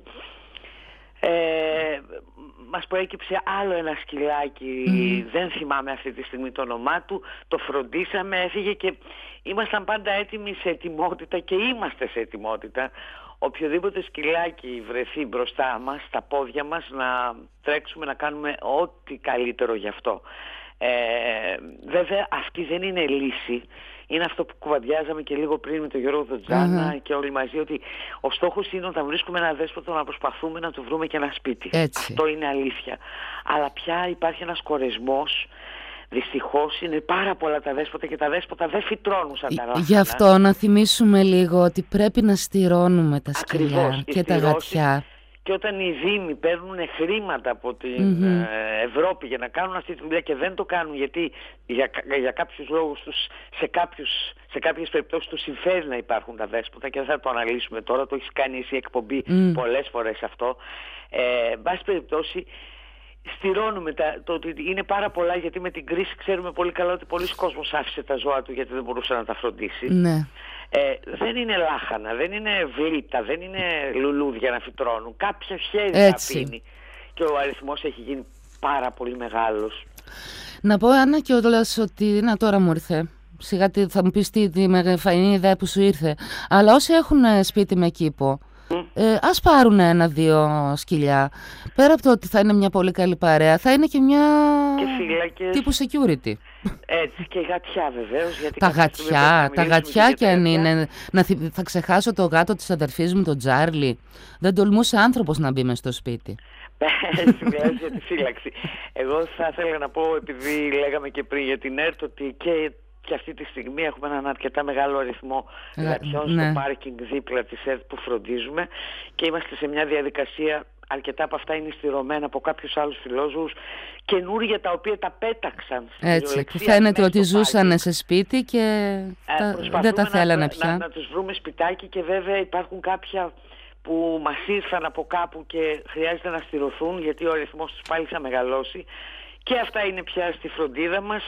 ε, μας προέκυψε άλλο ένα σκυλάκι, mm. δεν θυμάμαι αυτή τη στιγμή το όνομά του, το φροντίσαμε, έφυγε και ήμασταν πάντα έτοιμοι σε ετοιμότητα και είμαστε σε ετοιμότητα. Οποιοδήποτε σκυλάκι βρεθεί μπροστά μας, στα πόδια μας, να τρέξουμε να κάνουμε ό,τι καλύτερο γι' αυτό. Ε, βέβαια αυτή δεν είναι λύση. Είναι αυτό που κουβαντιάζαμε και λίγο πριν με τον Γιώργο Δοντζάνα mm-hmm. και όλοι μαζί, ότι ο στόχος είναι όταν βρίσκουμε ένα δέσποτο να προσπαθούμε να του βρούμε και ένα σπίτι. Έτσι. Αυτό είναι αλήθεια. Αλλά πια υπάρχει ένας κορεσμός. Δυστυχώς είναι πάρα πολλά τα δέσποτα και τα δέσποτα δεν φυτρώνουν σαν τα λάχανα. Γι' αυτό να θυμίσουμε λίγο ότι πρέπει να στηρώνουμε τα σκυλιά. Ακριβώς, και τα γατιά. Και όταν οι δήμοι παίρνουν χρήματα από την mm-hmm. Ευρώπη για να κάνουν αυτή τη δουλειά και δεν το κάνουν γιατί για, για κάποιους λόγους τους, σε, κάποιους, σε κάποιες περιπτώσεις τους συμφέρει να υπάρχουν τα δέσποτα και δεν θα το αναλύσουμε τώρα, το έχεις κάνει εσύ εκπομπή mm. πολλές φορές αυτό. Ε, εν πάση περιπτώσει στηρώνουμε τα, το ότι είναι πάρα πολλά, γιατί με την κρίση ξέρουμε πολύ καλά ότι πολλοί κόσμος άφησε τα ζώα του γιατί δεν μπορούσε να τα φροντίσει. Ναι. Ε, δεν είναι λάχανα, δεν είναι βλήτα, δεν είναι λουλούδια να φυτρώνουν. Κάποια χέρι θα αφήνει και ο αριθμός έχει γίνει πάρα πολύ μεγάλος. Να πω Άννα και όλας ότι να τώρα μου ήρθε. Σιγά θα μου πεις τι, τι με φανή ιδέα που σου ήρθε. Αλλά όσοι έχουν σπίτι με κήπο, Mm. Ε, ας πάρουν ένα-δύο σκυλιά. Πέρα από το ότι θα είναι μια πολύ καλή παρέα, θα είναι και μια και τύπου security. Έτσι, και γατιά βεβαίως. Γιατί τα γατιά, τα γατιά και αν είναι. Να, θα ξεχάσω το γάτο της αδερφής μου, τον Τζάρλι. Δεν τολμούσε άνθρωπος να μπει μες στο σπίτι. Μιλάς για τη φύλαξη. Εγώ θα ήθελα να πω, επειδή λέγαμε και πριν για την ΕΡΤ, ότι και και αυτή τη στιγμή έχουμε έναν αρκετά μεγάλο αριθμό γατιών ναι. στο πάρκινγκ δίπλα της ΕΡΤ που φροντίζουμε και είμαστε σε μια διαδικασία, αρκετά από αυτά είναι στηρωμένα από κάποιους άλλους φιλόζωους, καινούργια τα οποία τα πέταξαν. Έτσι, που φαίνεται ότι ζούσαν σε σπίτι και ε, τα, δεν τα θέλανε πια. Να, να τους βρούμε σπιτάκι και βέβαια υπάρχουν κάποια που μας ήρθαν από κάπου και χρειάζεται να στηρωθούν γιατί ο αριθμός τους πάλι θα μεγαλώσει και αυτά είναι πια στη φροντίδα μας.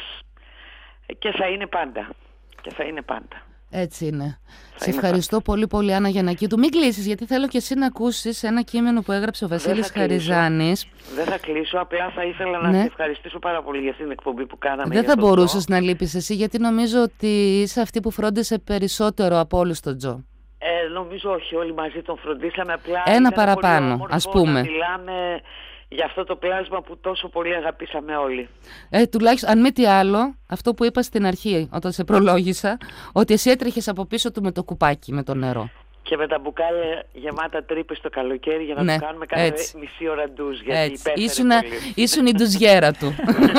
Και θα είναι πάντα. Και θα είναι πάντα. Έτσι είναι. Θα Σε είναι ευχαριστώ πάντα. πολύ πολύ Άννα Γιαννακίδου. Μην κλείσεις, γιατί θέλω και εσύ να ακούσεις ένα κείμενο που έγραψε ο Βασίλης Χαριζάνης. Δεν θα κλείσω, απλά θα ήθελα να ναι. σε ευχαριστήσω πάρα πολύ για αυτήν την εκπομπή που κάναμε. Δεν θα μπορούσες να λείπεις εσύ, γιατί νομίζω ότι είσαι αυτή που φρόντισε περισσότερο από όλους τον Τζο. Ε, νομίζω όχι, όλοι μαζί τον φροντίσαμε. Απλά ένα ήταν παραπάνω, πολύ όμορφο ας πούμε. να μιλάμε για αυτό το πλάσμα που τόσο πολύ αγαπήσαμε όλοι. Ε, τουλάχιστον, αν μη τι άλλο, αυτό που είπα στην αρχή, όταν σε προλόγησα, ότι εσύ έτρεχες από πίσω του με το κουπάκι, με το νερό. Και με τα μπουκάλια γεμάτα τρύπες το καλοκαίρι για να ναι, το κάνουμε κάθε έτσι. μισή ώρα ντουζ. Γιατί ήσουν, ήσουν η ντουζιέρα του.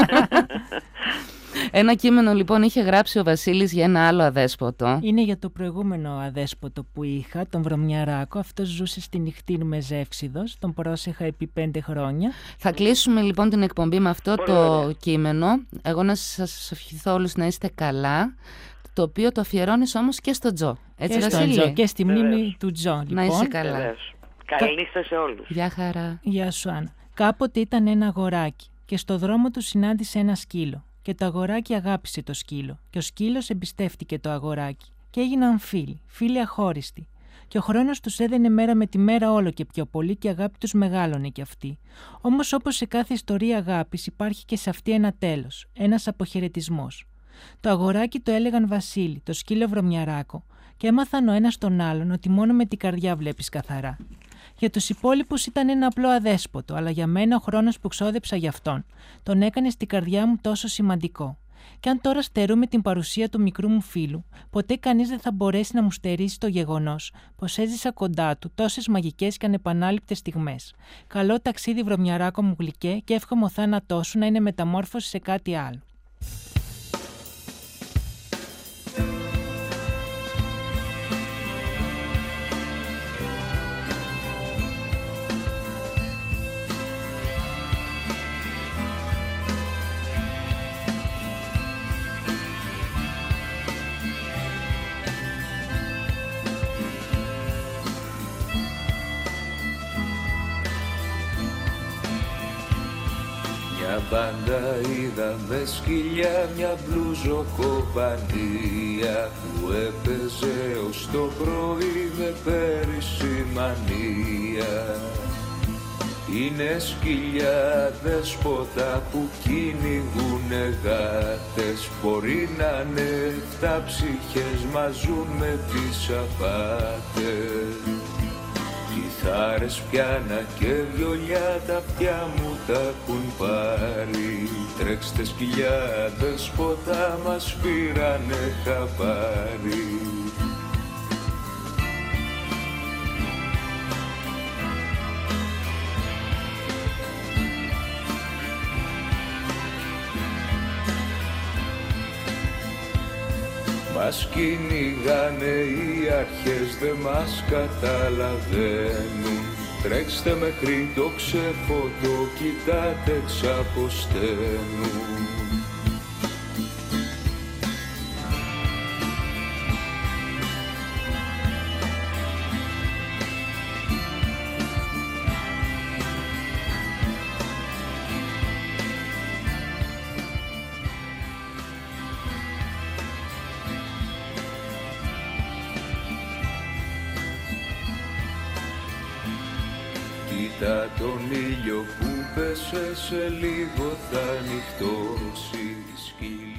Ένα κείμενο λοιπόν είχε γράψει ο Βασίλης για ένα άλλο αδέσποτο. Είναι για το προηγούμενο αδέσποτο που είχα, τον Βρωμιαράκο. Αυτός ζούσε στη Νυχτήρ Μεζεύσιδος, τον πρόσεχα επί πέντε χρόνια. Θα κλείσουμε λοιπόν την εκπομπή με αυτό Πολύ το ωραία. κείμενο. Εγώ να σας ευχηθώ όλους να είστε καλά, το οποίο το αφιερώνεις όμως και στο Τζο. Έτσι, και Βασίλη? στον Τζο, και στη μνήμη Βεβαίως. του Τζο, λοιπόν. Να είσαι καλά. Βεβαίως. Καλή νύχτα σε όλους. Γεια χαρά. Γεια σου, Άννα. Κάποτε ήταν ένα αγοράκι και στο δρόμο του συνάντησε ένα σκύλο. Και το αγοράκι αγάπησε το σκύλο. Και ο σκύλος εμπιστεύτηκε το αγοράκι. Και έγιναν φίλοι, φίλοι αχώριστοι. Και ο χρόνος τους έδαινε μέρα με τη μέρα όλο και πιο πολύ και η αγάπη τους μεγάλωνε κι αυτή. Όμως όπως σε κάθε ιστορία αγάπης υπάρχει και σε αυτή ένα τέλος, ένας αποχαιρετισμός. Το αγοράκι το έλεγαν Βασίλη, το σκύλο Βρωμιαράκο, και έμαθαν ο ένας τον άλλον ότι μόνο με την καρδιά βλέπεις καθαρά. Για τους υπόλοιπους ήταν ένα απλό αδέσποτο, αλλά για μένα ο χρόνος που ξόδεψα για αυτόν τον έκανε στην καρδιά μου τόσο σημαντικό. Και αν τώρα στερούμε την παρουσία του μικρού μου φίλου, ποτέ κανείς δεν θα μπορέσει να μου στερήσει το γεγονός πως έζησα κοντά του τόσες μαγικές και ανεπανάληπτες στιγμές. Καλό ταξίδι, Βρωμιαράκο μου γλυκέ, και εύχομαι ο θάνατός σου να είναι μεταμόρφωση σε κάτι άλλο. Μια μπάντα είδαμε σκυλιά, μια μπλουζοκομπανία που έπαιζε ως το πρωί με περισσημανία. Είναι σκυλιά δέσποτα που κυνηγούνε γάτες, μπορεί να είναι εφτά ψυχές, μαζούν με τις απάτες. Κιθάρες, πιάνα και βιολιά, τα αυτιά μου τα έχουν πάρει. Τρέξτε σκυλιά, δέσποτα μας πήρανε χαμπάρι. Μας κυνηγάνε οι αρχές, δε μας καταλαβαίνουν. Τρέξτε μέχρι το ξεφωτό, κοιτάτε ξαποσταίνουν. Κοίτα τον ήλιο που πέσε, σε λίγο θα νυχτώσει.